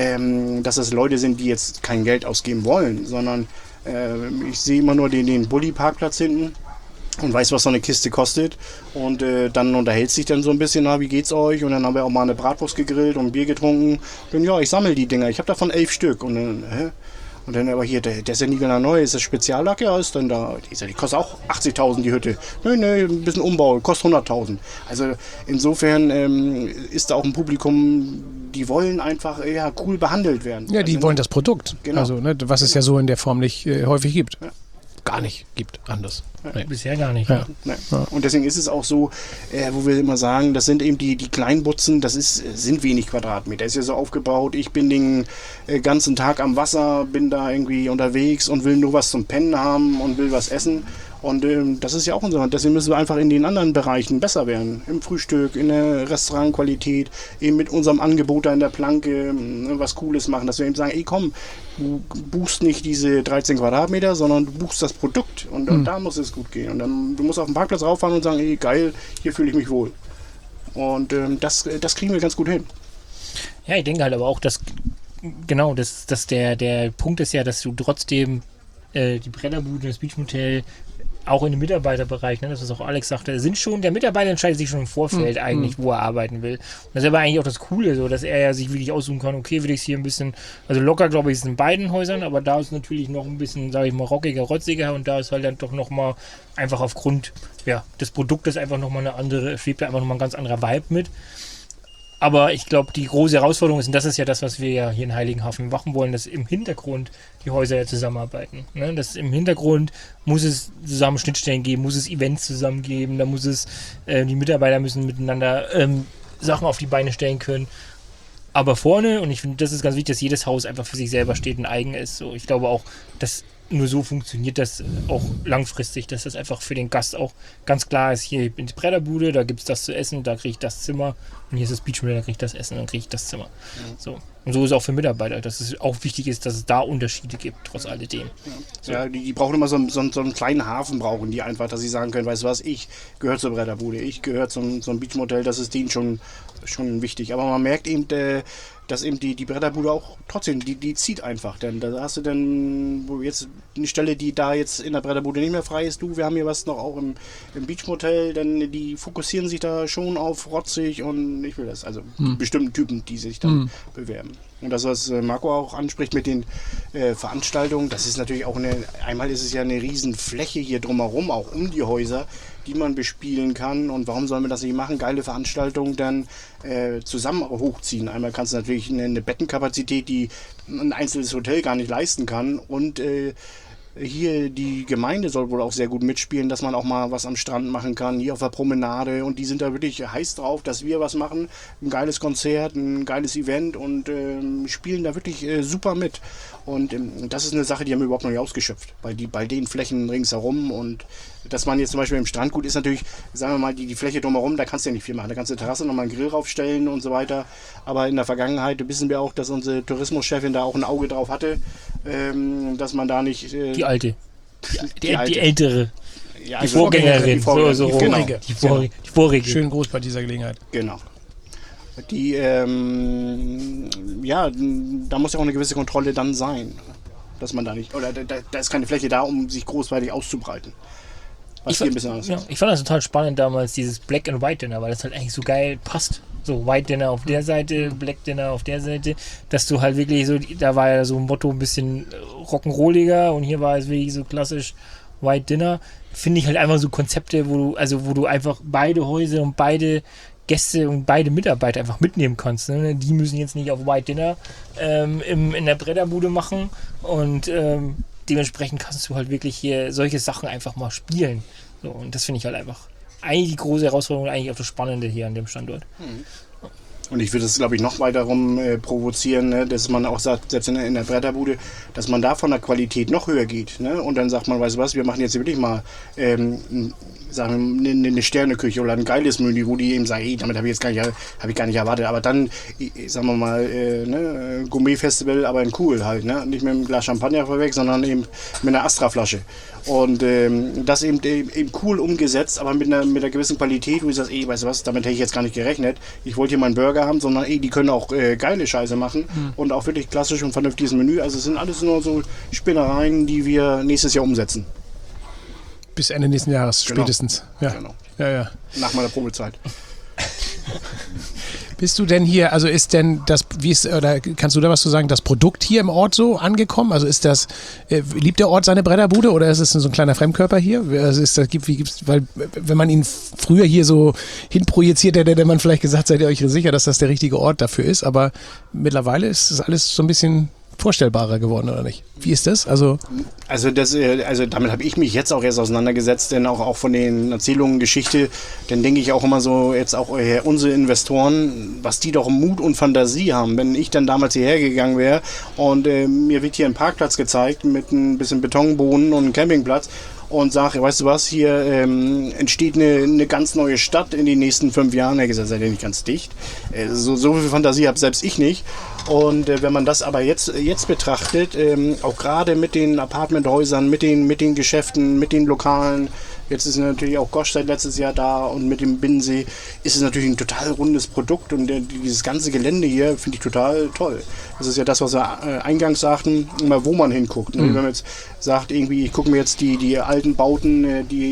dass das Leute sind, die jetzt kein Geld ausgeben wollen, sondern ich sehe immer nur den Bulli-Parkplatz hinten und weiß, was so eine Kiste kostet. Und dann unterhält sich dann so ein bisschen, wie geht's euch? Und dann haben wir auch mal eine Bratwurst gegrillt und ein Bier getrunken. Und ja, ich sammle die Dinger. Ich habe davon 11 Stück. Und dann, aber hier, der ist ja nie wieder neu. Ist das Speziallack? Ja, ist dann da. Die kostet auch 80.000 die Hütte. Nee, ein bisschen Umbau, kostet 100.000. Also insofern ist da auch ein Publikum, die wollen einfach cool behandelt werden. Ja, die wollen das Produkt. Genau. Also, was es ja so in der Form nicht häufig gibt. Ja. Gar nicht gibt, anders. Nee. Bisher gar nicht. Ja. Nee. Ja. Und deswegen ist es auch so, wo wir immer sagen, das sind eben die Kleinbutzen, sind wenig Quadratmeter. Ist ja so aufgebaut, ich bin den ganzen Tag am Wasser, bin da irgendwie unterwegs und will nur was zum Pennen haben und will was essen. Und das ist ja auch unser. Deswegen müssen wir einfach in den anderen Bereichen besser werden. Im Frühstück, in der Restaurantqualität, eben mit unserem Angebot da in der Planke was Cooles machen. Dass wir eben sagen, ey komm, du buchst nicht diese 13 Quadratmeter, sondern du buchst das Produkt. Und da muss es gut gehen. Und dann du musst auf den Parkplatz rauffahren und sagen, ey geil, hier fühle ich mich wohl. Und das kriegen wir ganz gut hin. Ja, ich denke halt aber auch, dass genau, der Punkt ist ja, dass du trotzdem die Brennerbude, das Beachmotel auch in dem Mitarbeiterbereich, ne, das was auch Alex sagte, der Mitarbeiter entscheidet sich schon im Vorfeld eigentlich, wo er arbeiten will. Und das ist aber eigentlich auch das Coole, so, dass er ja sich wirklich aussuchen kann, okay, will ich es hier ein bisschen, also locker, glaube ich, ist es in beiden Häusern, aber da ist natürlich noch ein bisschen, sage ich mal, rockiger, rotziger und da ist halt dann doch nochmal einfach aufgrund des Produktes einfach nochmal schwebt da einfach nochmal ein ganz anderer Vibe mit. Aber ich glaube, die große Herausforderung ist, und das ist ja das, was wir ja hier in Heiligenhafen machen wollen, dass im Hintergrund die Häuser ja zusammenarbeiten. Ne? Dass im Hintergrund muss es zusammen Schnittstellen geben, muss es Events zusammen geben, da muss es, die Mitarbeiter müssen miteinander Sachen auf die Beine stellen können. Aber vorne, und ich finde, das ist ganz wichtig, dass jedes Haus einfach für sich selber steht und eigen ist. So, ich glaube auch, dass nur so funktioniert das auch langfristig, dass das einfach für den Gast auch ganz klar ist, hier in die Bretterbude, da gibt es das zu essen, da kriege ich das Zimmer und hier ist das Beachmotel, da kriege ich das Essen und kriege ich das Zimmer. So. Und so ist es auch für Mitarbeiter, dass es auch wichtig ist, dass es da Unterschiede gibt, trotz alledem. So. Ja, die brauchen immer so einen kleinen Hafen, brauchen die einfach, dass sie sagen können, weißt du was, ich gehöre zur Bretterbude, ich gehöre zum Beachmotel, das ist denen schon wichtig. Aber man merkt eben, dass eben die Bretterbude auch trotzdem, die zieht einfach. Denn da hast du dann wo jetzt eine Stelle, die da jetzt in der Bretterbude nicht mehr frei ist. Wir haben hier was noch auch im Beachmotel, denn die fokussieren sich da schon auf rotzig und ich will das. Also bestimmten Typen, die sich dann bewerben. Und das, was Marco auch anspricht mit den Veranstaltungen, das ist natürlich auch einmal ist es ja eine riesen Fläche hier drumherum, auch um die Häuser, die man bespielen kann. Und warum sollen wir das nicht machen? Geile Veranstaltungen dann zusammen hochziehen. Einmal kannst du natürlich eine Bettenkapazität, die ein einzelnes Hotel gar nicht leisten kann. Und hier die Gemeinde soll wohl auch sehr gut mitspielen, dass man auch mal was am Strand machen kann, hier auf der Promenade. Und die sind da wirklich heiß drauf, dass wir was machen. Ein geiles Konzert, ein geiles Event und spielen da wirklich super mit. Und das ist eine Sache, die haben wir überhaupt noch nicht ausgeschöpft. Bei den Flächen ringsherum. Und dass man jetzt zum Beispiel im Strandgut ist natürlich, sagen wir mal, die Fläche drumherum, da kannst du ja nicht viel machen. Da kannst du eine Terrasse nochmal einen Grill raufstellen und so weiter. Aber in der Vergangenheit wissen wir auch, dass unsere Tourismuschefin da auch ein Auge drauf hatte, dass man da nicht... die alte. Die alte. Die ältere. Ja, die also Vorgängerin. Die vorige. Die vorige. Schönen Gruß bei dieser Gelegenheit. Genau. Die, da muss ja auch eine gewisse Kontrolle dann sein. Dass man da nicht, oder da ist keine Fläche da, um sich großweitig auszubreiten. Was hier ein bisschen anders ist. Ich fand das total spannend damals, dieses Black and White Dinner, weil das halt eigentlich so geil passt. So White Dinner auf der Seite, Black Dinner auf der Seite, dass du halt wirklich so, da war ja so ein Motto ein bisschen rock'n'rolliger und hier war es wirklich so klassisch White Dinner. Finde ich halt einfach so Konzepte, wo du einfach beide Häuser und beide Gäste und beide Mitarbeiter einfach mitnehmen kannst. Ne? Die müssen jetzt nicht auf White Dinner in der Bretterbude machen und dementsprechend kannst du halt wirklich hier solche Sachen einfach mal spielen. So, und das finde ich halt einfach eigentlich die große Herausforderung, eigentlich auch das Spannende hier an dem Standort. Und ich würde es, glaube ich, noch weiter provozieren, ne, dass man auch sagt, selbst in der Bretterbude, dass man da von der Qualität noch höher geht. Ne? Und dann sagt man, weißt du was, wir machen jetzt wirklich mal sagen wir, eine Sterneküche oder ein geiles Menü, wo die eben sagen, hey, damit habe ich gar nicht erwartet. Aber dann, sagen wir mal, Gourmet-Festival, aber in cool halt. Ne? Nicht mit einem Glas Champagner vorweg, sondern eben mit einer Astra-Flasche. Und das eben cool umgesetzt, aber mit einer gewissen Qualität, wo ich sage, weißt du was, damit hätte ich jetzt gar nicht gerechnet. Ich wollte hier meinen Burger haben, sondern die können auch geile Scheiße machen und auch wirklich klassisch und vernünftiges Menü. Also es sind alles nur so Spinnereien, die wir nächstes Jahr umsetzen. Bis Ende nächsten Jahres, Genau. spätestens. Ja. Genau. Ja. Nach meiner Probezeit. Bist du denn hier, also ist denn das, oder kannst du da was zu sagen, das Produkt hier im Ort so angekommen? Also ist das, liebt der Ort seine Bretterbude oder ist es so ein kleiner Fremdkörper hier? Also weil wenn man ihn früher hier so hinprojiziert hätte man vielleicht gesagt, seid ihr euch sicher, dass das der richtige Ort dafür ist, aber mittlerweile ist das alles so ein bisschen vorstellbarer geworden, oder nicht? Wie ist das? Also damit habe ich mich jetzt auch erst auseinandergesetzt, denn auch von den Erzählungen, Geschichte, dann denke ich auch immer so, jetzt auch unsere Investoren, was die doch Mut und Fantasie haben. Wenn ich dann damals hierher gegangen wäre und mir wird hier ein Parkplatz gezeigt mit ein bisschen Betonboden und einem Campingplatz und sage, weißt du was, hier entsteht eine ganz neue Stadt in den nächsten 5 Jahren. Er hat gesagt, seid ihr nicht ganz dicht. So viel Fantasie habe selbst ich nicht. Und wenn man das aber jetzt betrachtet, auch gerade mit den Apartmenthäusern, mit den Geschäften, mit den Lokalen, Jetzt ist natürlich auch Gosch seit letztes Jahr da und mit dem Binnensee ist es natürlich ein total rundes Produkt und dieses ganze Gelände hier finde ich total toll. Das ist ja das, was wir eingangs sagten, immer wo man hinguckt. Ne? Wenn man jetzt sagt, irgendwie, ich gucke mir jetzt die alten Bauten,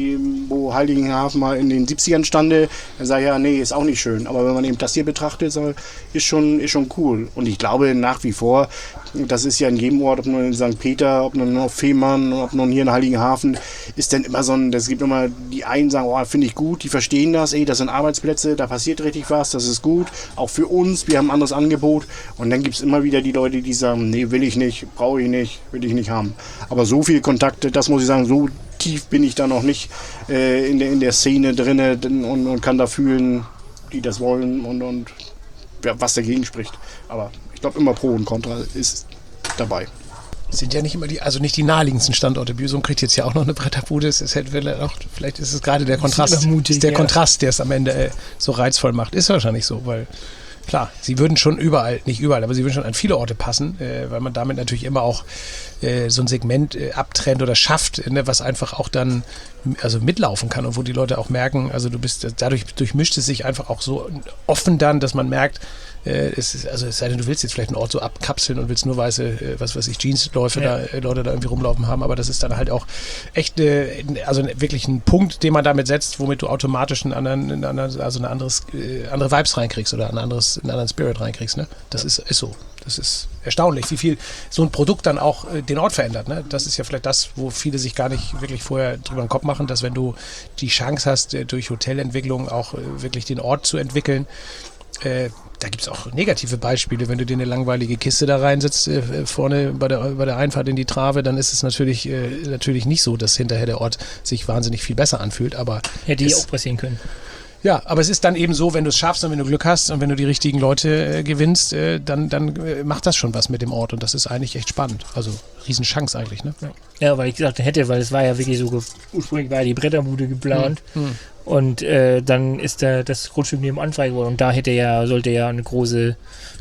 wo Heiligenhafen mal in den 70ern stande, dann sage ich, ja, nee, ist auch nicht schön. Aber wenn man eben das hier betrachtet, ist schon cool. Und ich glaube nach wie vor, das ist ja in jedem Ort, ob nur in St. Peter, ob nur auf Fehmarn, ob nur hier in Heiligenhafen, ist dann immer es gibt immer die einen sagen, oh, finde ich gut, die verstehen das, das sind Arbeitsplätze, da passiert richtig was, das ist gut, auch für uns, wir haben ein anderes Angebot. Und dann gibt es immer wieder die Leute, die sagen, nee, will ich nicht, brauche ich nicht, will ich nicht haben. Aber so viele Kontakte, das muss ich sagen, so tief bin ich da noch nicht in der Szene drin und kann da fühlen, die das wollen und was dagegen spricht. Aber ich glaube, immer Pro und Contra ist dabei. Sind ja nicht immer nicht die naheliegendsten Standorte. Büsum kriegt jetzt ja auch noch eine Bretterbude. Vielleicht ist es gerade der Kontrast, Kontrast, der es am Ende so reizvoll macht. Ist wahrscheinlich so, weil klar, sie würden schon nicht überall, aber sie würden schon an viele Orte passen, weil man damit natürlich immer auch so ein Segment abtrennt oder schafft, was einfach auch dann mitlaufen kann und wo die Leute auch merken, dadurch durchmischt es sich einfach auch so offen dann, dass man merkt, es sei denn, du willst jetzt vielleicht einen Ort so abkapseln und willst nur weiße, Jeansläufe Leute da irgendwie rumlaufen haben, aber das ist dann halt auch echt wirklich ein Punkt, den man damit setzt, womit du automatisch eine andere Vibes reinkriegst oder einen anderen Spirit reinkriegst. Ne? Das ist so. Das ist erstaunlich, wie viel so ein Produkt dann auch den Ort verändert. Ne? Das ist ja vielleicht das, wo viele sich gar nicht wirklich vorher drüber den Kopf machen, dass wenn du die Chance hast, durch Hotelentwicklung auch wirklich den Ort zu entwickeln, da gibt es auch negative Beispiele. Wenn du dir eine langweilige Kiste da reinsetzt, vorne bei der Einfahrt in die Trave, dann ist es natürlich nicht so, dass hinterher der Ort sich wahnsinnig viel besser anfühlt. Aber hätte auch passieren können. Ja, aber es ist dann eben so, wenn du es schaffst und wenn du Glück hast und wenn du die richtigen Leute gewinnst, dann macht das schon was mit dem Ort und das ist eigentlich echt spannend. Also Riesenchance eigentlich, ne? Ja, weil ich gesagt hätte, weil es war ja wirklich so, ursprünglich war ja die Bretterbude geplant und dann ist das Grundstück nebenan frei geworden und da sollte ja eine große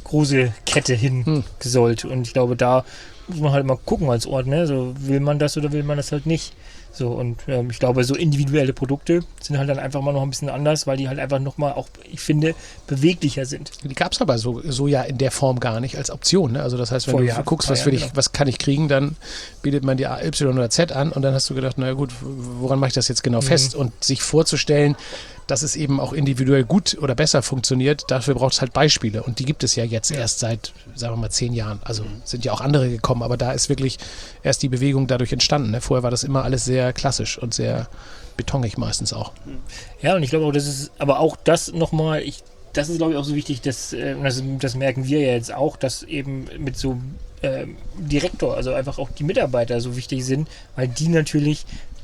Kette hin gesollt und ich glaube, da muss man halt mal gucken als Ort, ne? So, will man das oder will man das halt nicht? So, und ich glaube, so individuelle Produkte sind halt dann einfach mal noch ein bisschen anders, weil die halt einfach nochmal auch, ich finde, beweglicher sind. Die gab es aber so ja in der Form gar nicht als Option. Ne? Also das heißt, wenn du guckst, was kann ich kriegen, dann bietet man dir Y oder Z an und dann hast du gedacht, na gut, woran mache ich das jetzt genau fest? Und sich vorzustellen, dass es eben auch individuell gut oder besser funktioniert, dafür braucht es halt Beispiele. Und die gibt es ja jetzt erst seit, sagen wir mal, 10 Jahren. Also sind ja auch andere gekommen, aber da ist wirklich erst die Bewegung dadurch entstanden. Ne? Vorher war das immer alles sehr klassisch und sehr betonig meistens auch. Ja, und ich glaube auch, das ist, aber auch das nochmal, das ist, glaube ich, auch so wichtig, dass, das merken wir ja jetzt auch, dass eben mit so Direktor, also einfach auch die Mitarbeiter so wichtig sind, weil die natürlich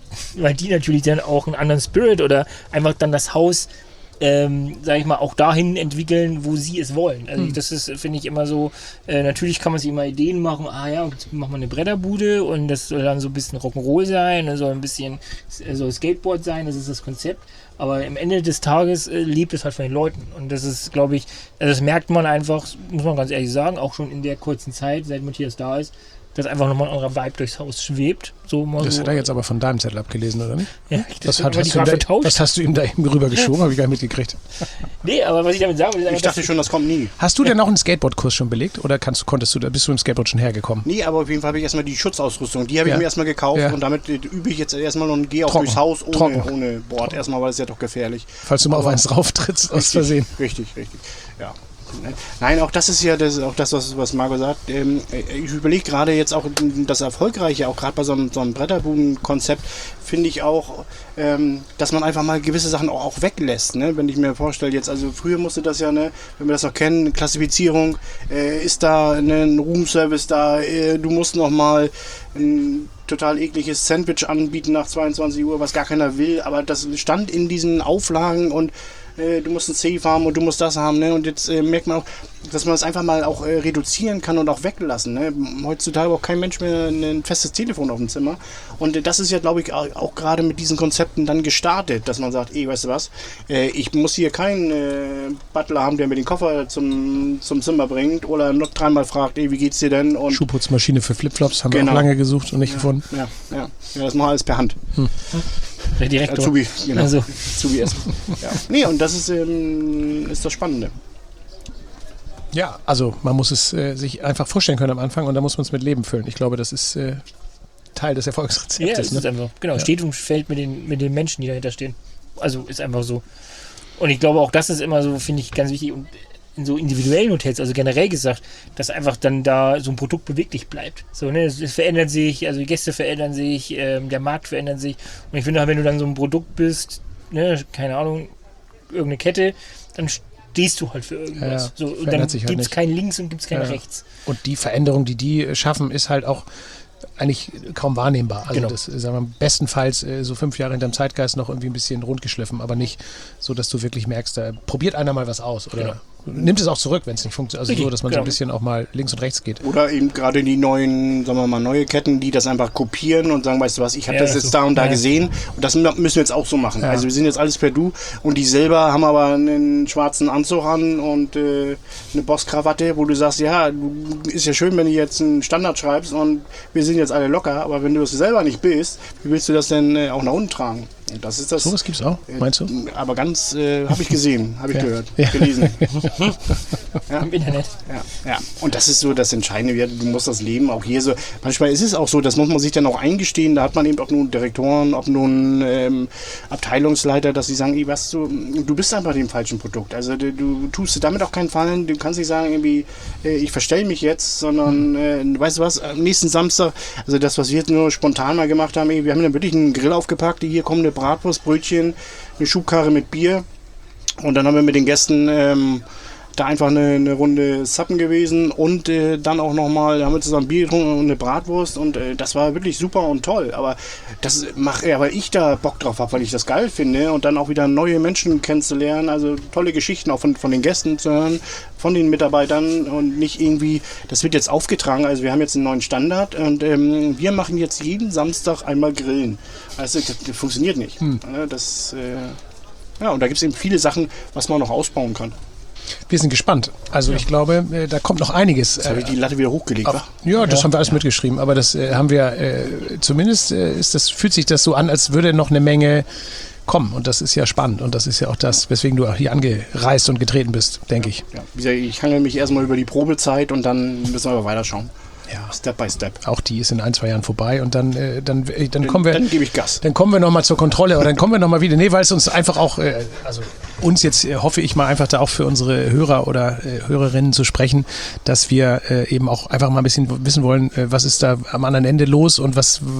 dann auch einen anderen Spirit oder einfach dann das Haus, sag ich mal, auch dahin entwickeln, wo sie es wollen. Also das ist, finde ich, immer so, natürlich kann man sich immer Ideen machen, jetzt machen wir eine Bretterbude und das soll dann so ein bisschen Rock'n'Roll sein, das soll ein bisschen Skateboard sein, das ist das Konzept. Aber am Ende des Tages lebt es halt von den Leuten. Und das ist, glaube ich, das merkt man einfach, muss man ganz ehrlich sagen, auch schon in der kurzen Zeit, seit Matthias da ist, dass einfach nochmal ein anderer Vibe durchs Haus schwebt. Das hat er jetzt aber von deinem Zettel abgelesen, oder nicht? Ja, was hast du ihm da eben rübergeschoben? Habe ich gar nicht mitgekriegt. Nee, aber was ich damit sagen will, ist ich dachte schon, das kommt nie. Hast du denn auch einen Skateboardkurs schon belegt? Oder bist du im Skateboard schon hergekommen? Nee, aber auf jeden Fall habe ich erstmal die Schutzausrüstung. Die habe ich mir erstmal gekauft und damit übe ich jetzt erstmal und gehe auch durchs Haus ohne Board. Erstmal, weil es ja doch gefährlich. Falls du mal auf eins rauftrittst, aus Versehen. Richtig. Ja. Nein, auch das ist ja was Marco sagt. Ich überlege gerade jetzt auch das Erfolgreiche, auch gerade bei so einem Bretterbuden-Konzept, finde ich auch, dass man einfach mal gewisse Sachen auch weglässt. Ne? Wenn ich mir vorstelle, jetzt, also früher musste das ja, ne, wenn wir das noch kennen, Klassifizierung, ist da ein Roomservice da, du musst noch mal ein total ekliges Sandwich anbieten nach 22 Uhr, was gar keiner will, aber das stand in diesen Auflagen und du musst ein Safe haben und du musst das haben, ne? Und jetzt merkt man auch, dass man das einfach mal auch reduzieren kann und auch weglassen. Ne? Heutzutage braucht kein Mensch mehr ein festes Telefon auf dem Zimmer. Und das ist ja, glaube ich, auch gerade mit diesen Konzepten dann gestartet, dass man sagt, weißt du was, ich muss hier keinen Butler haben, der mir den Koffer zum Zimmer bringt oder noch dreimal fragt, wie geht's dir denn? Und Schuhputzmaschine für Flipflops haben wir auch lange gesucht und nicht gefunden. Ja, das machen wir alles per Hand. Direktor. Azubi, genau. Also. Azubi essen. Ja. Nee, und das ist das Spannende. Ja, also man muss es sich einfach vorstellen können am Anfang und dann muss man es mit Leben füllen. Ich glaube, das ist Teil des Erfolgsrezeptes. Ja, das ist einfach, genau, steht und fällt mit den Menschen, die dahinter stehen. Also ist einfach so. Und ich glaube auch, das ist immer so, finde ich, ganz wichtig. Und in so individuellen Hotels, also generell gesagt, dass einfach dann da so ein Produkt beweglich bleibt. So, ne, es verändert sich, also die Gäste verändern sich, der Markt verändert sich. Und ich finde, wenn du dann so ein Produkt bist, ne, keine Ahnung, irgendeine Kette, dann stehst du halt für irgendwas. Ja, so, und dann halt gibt es kein Links und gibt es kein Rechts. Und die Veränderung, die schaffen, ist halt auch eigentlich kaum wahrnehmbar. Also das, sagen wir, bestenfalls so 5 Jahre hinterm Zeitgeist noch irgendwie ein bisschen rundgeschliffen, aber nicht so, dass du wirklich merkst, da probiert einer mal was aus oder nimmt es auch zurück, wenn es nicht funktioniert. Also so, dass man so ein bisschen auch mal links und rechts geht. Oder eben gerade die neuen, sagen wir mal, neue Ketten, die das einfach kopieren und sagen, weißt du was, ich habe das jetzt da und da gesehen und das müssen wir jetzt auch so machen. Ja. Also wir sind jetzt alles per Du und die selber haben aber einen schwarzen Anzug an und eine Bosskrawatte, wo du sagst, ja, ist ja schön, wenn du jetzt einen Standard schreibst und wir sind jetzt alle locker, aber wenn du es selber nicht bist, wie willst du das denn auch nach unten tragen? Und das ist das. So was gibt's auch, meinst du? Aber ganz, habe ich gesehen, habe ich gehört, gelesen. Im Internet. Ja. Und das ist so das Entscheidende, du musst das Leben auch hier so. Manchmal ist es auch so, das muss man sich dann auch eingestehen, da hat man eben auch nun Direktoren, ob nun Abteilungsleiter, dass sie sagen, du bist einfach dem falschen Produkt. Also du tust dir damit auch keinen Fallen, du kannst nicht sagen, irgendwie, ich verstelle mich jetzt, sondern weißt du was, am nächsten Samstag, also das, was wir jetzt nur spontan mal gemacht haben, wir haben dann wirklich einen Grill aufgepackt, hier kommen eine Bratwurst, Brötchen, eine Schubkarre mit Bier und dann haben wir mit den Gästen da einfach eine Runde Suppen gewesen und dann auch nochmal, haben wir zusammen Bier getrunken und eine Bratwurst und das war wirklich super und toll, aber das mache ja, weil ich da Bock drauf habe, weil ich das geil finde und dann auch wieder neue Menschen kennenzulernen, also tolle Geschichten auch von den Gästen zu hören, von den Mitarbeitern und nicht irgendwie, das wird jetzt aufgetragen, also wir haben jetzt einen neuen Standard und wir machen jetzt jeden Samstag einmal Grillen, also das funktioniert nicht. Und da gibt es eben viele Sachen, was man noch ausbauen kann. Wir sind gespannt. Also ich glaube, da kommt noch einiges. Jetzt habe ich die Latte wieder hochgelegt, wa? Ja, das haben wir alles mitgeschrieben. Aber das haben wir, zumindest fühlt sich das so an, als würde noch eine Menge kommen. Und das ist ja spannend. Und das ist ja auch das, weswegen du hier angereist und getreten bist, denke ich. Ja. Wie gesagt, ich hangel mich erstmal über die Probezeit und dann müssen wir aber weiterschauen. Ja. Step by Step. Auch die ist in 1-2 Jahren vorbei und dann kommen wir. Dann gebe ich Gas. Dann kommen wir nochmal zur Kontrolle, aber dann kommen wir nochmal wieder. Nee, weil es uns einfach auch, also uns jetzt hoffe ich mal einfach da auch für unsere Hörer oder Hörerinnen zu sprechen, dass wir eben auch einfach mal ein bisschen wissen wollen, was ist da am anderen Ende los und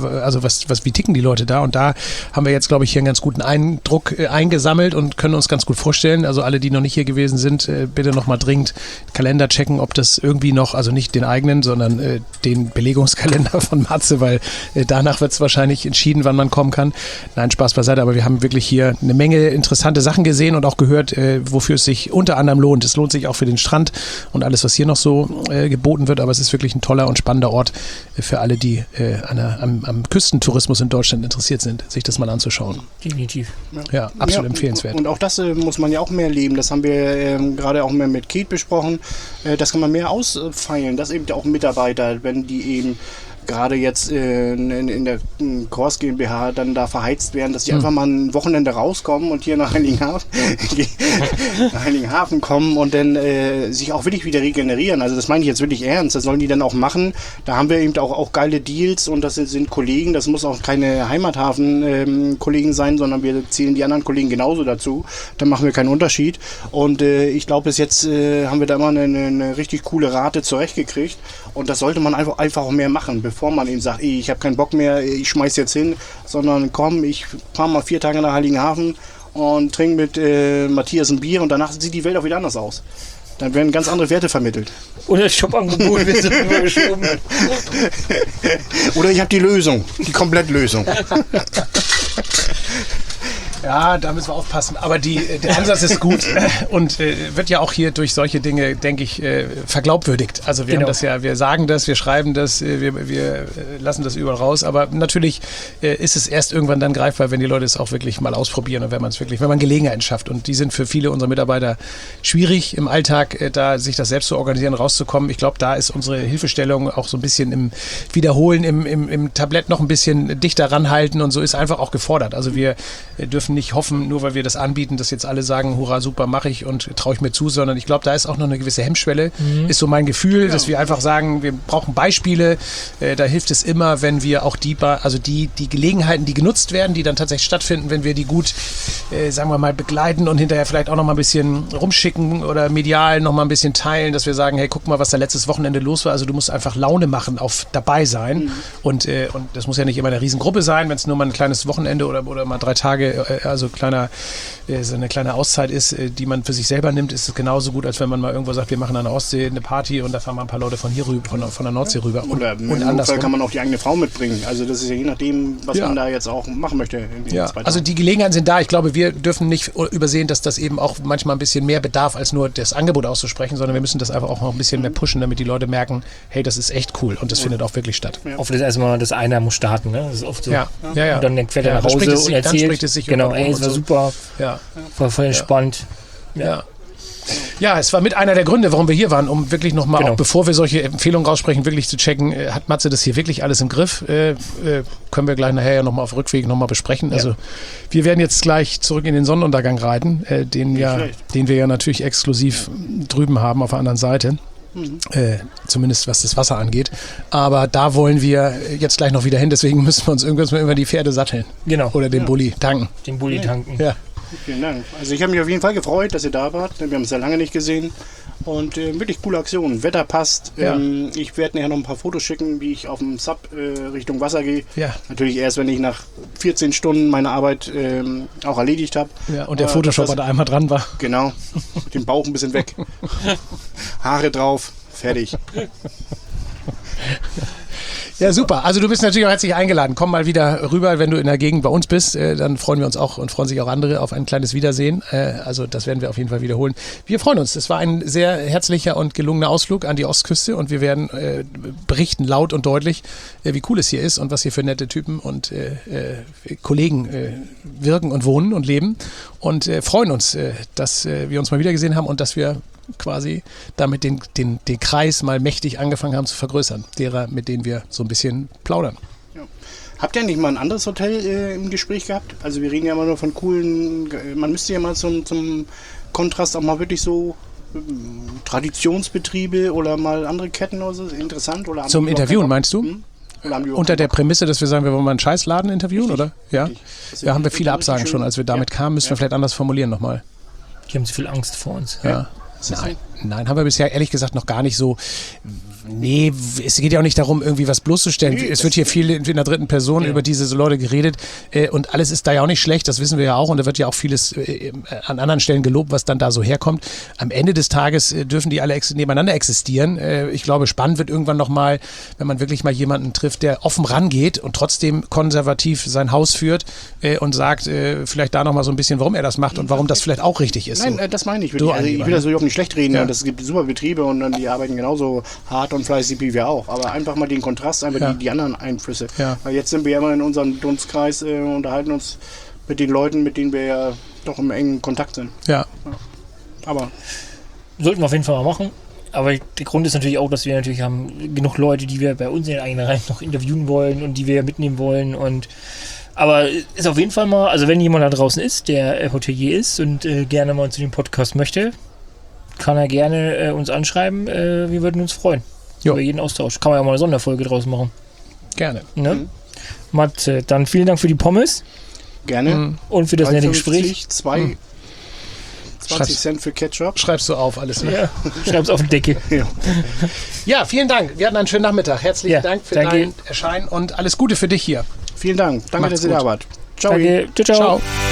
wie ticken die Leute da? Und da haben wir jetzt, glaube ich, hier einen ganz guten Eindruck eingesammelt und können uns ganz gut vorstellen. Also alle, die noch nicht hier gewesen sind, bitte nochmal dringend Kalender checken, ob das irgendwie noch, also nicht den eigenen, sondern den Belegungskalender von Matze, weil danach wird es wahrscheinlich entschieden, wann man kommen kann. Nein, Spaß beiseite, aber wir haben wirklich hier eine Menge interessante Sachen gesehen und auch gehört, wofür es sich unter anderem lohnt. Es lohnt sich auch für den Strand und alles, was hier noch so geboten wird, aber es ist wirklich ein toller und spannender Ort für alle, die am Küstentourismus in Deutschland interessiert sind, sich das mal anzuschauen. Definitiv. Ja, absolut empfehlenswert. Und auch das muss man ja auch mehr leben. Das haben wir gerade auch mehr mit Kate besprochen. Das kann man mehr ausfeilen, dass eben auch Mitarbeiter, wenn die eben gerade jetzt in der Kors GmbH dann da verheizt werden, dass die einfach mal ein Wochenende rauskommen und hier nach Heiligenhafen kommen und dann sich auch wirklich wieder regenerieren. Also das meine ich jetzt wirklich ernst. Das sollen die dann auch machen. Da haben wir eben auch geile Deals und das sind Kollegen. Das muss auch keine Heimathafen-Kollegen sein, sondern wir zählen die anderen Kollegen genauso dazu. Da machen wir keinen Unterschied. Und ich glaube, bis jetzt haben wir da immer eine richtig coole Rate zurechtgekriegt. Und das sollte man einfach auch mehr machen, bevor man eben sagt, ich habe keinen Bock mehr, ich schmeiß jetzt hin, sondern komm, ich fahre mal 4 Tage nach Heiligenhafen und trinke mit Matthias ein Bier und danach sieht die Welt auch wieder anders aus. Dann werden ganz andere Werte vermittelt. Oder das Shopangebot wird rübergeschoben. Oder ich habe die Lösung, die Komplettlösung. Ja, da müssen wir aufpassen. Aber der Ansatz ist gut und wird ja auch hier durch solche Dinge, denke ich, verglaubwürdigt. Also wir haben das ja, wir sagen das, wir schreiben das, wir lassen das überall raus. Aber natürlich ist es erst irgendwann dann greifbar, wenn die Leute es auch wirklich mal ausprobieren und wenn man Gelegenheiten schafft. Und die sind für viele unserer Mitarbeiter schwierig im Alltag, da sich das selbst zu organisieren, rauszukommen. Ich glaube, da ist unsere Hilfestellung auch so ein bisschen im Wiederholen, im Tablett noch ein bisschen dichter ranhalten und so ist einfach auch gefordert. Also wir dürfen nicht hoffen, nur weil wir das anbieten, dass jetzt alle sagen, hurra, super, mache ich und traue ich mir zu, sondern ich glaube, da ist auch noch eine gewisse Hemmschwelle. Ist so mein Gefühl, dass wir einfach sagen, wir brauchen Beispiele. Da hilft es immer, wenn wir auch die Gelegenheiten, die genutzt werden, die dann tatsächlich stattfinden, wenn wir die gut, sagen wir mal, begleiten und hinterher vielleicht auch noch mal ein bisschen rumschicken oder medial noch mal ein bisschen teilen, dass wir sagen, hey, guck mal, was da letztes Wochenende los war. Also du musst einfach Laune machen, auf dabei sein. Und das muss ja nicht immer eine Riesengruppe sein, wenn es nur mal ein kleines Wochenende oder mal 3 Tage, so eine kleine Auszeit ist, die man für sich selber nimmt, ist es genauso gut, als wenn man mal irgendwo sagt, wir machen an der Ostsee eine Party und da fahren mal ein paar Leute von hier rüber, von der Nordsee rüber. Oder im Notfall kann man auch die eigene Frau mitbringen. Also das ist ja je nachdem, was man da jetzt auch machen möchte. Also die Gelegenheiten sind da. Ich glaube, wir dürfen nicht übersehen, dass das eben auch manchmal ein bisschen mehr bedarf, als nur das Angebot auszusprechen, sondern wir müssen das einfach auch noch ein bisschen mehr pushen, damit die Leute merken, hey, das ist echt cool und das findet auch wirklich statt. Ja. Oft ist erstmal, dass einer muss starten, ne? Das ist oft so. Ja. Und dann fährt er nach Hause und erzählt. Dann spricht es sich genau, ey, es war super. Ja. War voll entspannt. Ja, es war mit einer der Gründe, warum wir hier waren, um wirklich nochmal, auch bevor wir solche Empfehlungen raussprechen, wirklich zu checken, hat Matze das hier wirklich alles im Griff? Können wir gleich nachher ja nochmal auf Rückweg nochmal besprechen. Ja. Also wir werden jetzt gleich zurück in den Sonnenuntergang reiten, den wir ja natürlich exklusiv drüben haben auf der anderen Seite. Zumindest was das Wasser angeht. Aber da wollen wir jetzt gleich noch wieder hin, deswegen müssen wir uns irgendwas mal über die Pferde satteln. Genau. Oder den Bulli tanken. Den Bulli tanken. Ja. Vielen Dank. Also ich habe mich auf jeden Fall gefreut, dass ihr da wart. Wir haben es ja lange nicht gesehen. Und wirklich coole Aktion. Wetter passt. Ja. Ich werde nachher noch ein paar Fotos schicken, wie ich auf dem Sub Richtung Wasser gehe. Ja. Natürlich erst, wenn ich nach 14 Stunden meine Arbeit auch erledigt habe. Ja, und der Photoshopper da einmal dran war. Genau. Den Bauch ein bisschen weg. Haare drauf. Fertig. Ja, super. Also du bist natürlich auch herzlich eingeladen. Komm mal wieder rüber, wenn du in der Gegend bei uns bist. Dann freuen wir uns auch und freuen sich auch andere auf ein kleines Wiedersehen. Also das werden wir auf jeden Fall wiederholen. Wir freuen uns. Es war ein sehr herzlicher und gelungener Ausflug an die Ostküste und wir werden berichten laut und deutlich, wie cool es hier ist und was hier für nette Typen und Kollegen wirken und wohnen und leben und freuen uns, dass wir uns mal wieder gesehen haben und dass wir quasi damit den Kreis mal mächtig angefangen haben zu vergrößern, derer, mit denen wir so ein bisschen plaudern. Ja. Habt ihr nicht mal ein anderes Hotel im Gespräch gehabt? Also wir reden ja immer nur von coolen, man müsste ja mal zum Kontrast auch mal wirklich so Traditionsbetriebe oder mal andere Ketten oder so, interessant? Oder zum Interviewen meinst du? Unter der Prämisse, dass wir sagen, wir wollen mal einen Scheißladen interviewen, richtig, oder? Ja. Ja, haben wir viele Absagen schon, als wir damit kamen, müssen wir vielleicht anders formulieren nochmal. Die haben zu viel Angst vor uns. Ja. Nein, haben wir bisher ehrlich gesagt noch gar nicht so. Nee, es geht ja auch nicht darum, irgendwie was bloßzustellen. Es wird hier viel in der dritten Person über diese Leute geredet und alles ist da ja auch nicht schlecht, das wissen wir ja auch und da wird ja auch vieles an anderen Stellen gelobt, was dann da so herkommt. Am Ende des Tages dürfen die alle nebeneinander existieren. Ich glaube, spannend wird irgendwann nochmal, wenn man wirklich mal jemanden trifft, der offen rangeht und trotzdem konservativ sein Haus führt und sagt vielleicht da nochmal so ein bisschen, warum er das macht und warum das vielleicht auch richtig ist. Nein, das meine ich. Ich will das natürlich auch nicht schlecht reden. Ja. Es gibt super Betriebe und die arbeiten genauso hart und fleißig wie wir auch. Aber einfach mal den Kontrast, einfach die anderen Einflüsse. Ja. Weil jetzt sind wir ja immer in unserem Dunstkreis, unterhalten uns mit den Leuten, mit denen wir ja doch im engen Kontakt sind. Ja. Aber sollten wir auf jeden Fall mal machen. Aber der Grund ist natürlich auch, dass wir natürlich haben genug Leute, die wir bei uns in den eigenen Reihen noch interviewen wollen und die wir mitnehmen wollen. Aber ist auf jeden Fall mal, also wenn jemand da draußen ist, der Hotelier ist und gerne mal zu dem Podcast möchte, kann er gerne uns anschreiben. Wir würden uns freuen über jeden Austausch. Kann man ja mal eine Sonderfolge draus machen. Gerne. Ne? Matze, dann vielen Dank für die Pommes. Gerne. Und für das nette Gespräch. 20 Cent für Ketchup. Schreibst du auf alles. Ne? Ja, schreib's auf den Deckel. Ja, vielen Dank. Wir hatten einen schönen Nachmittag. Herzlichen Dank für dein Erscheinen und alles Gute für dich hier. Vielen Dank. Danke, dass ihr da wart. Ciao. Danke. Ciao.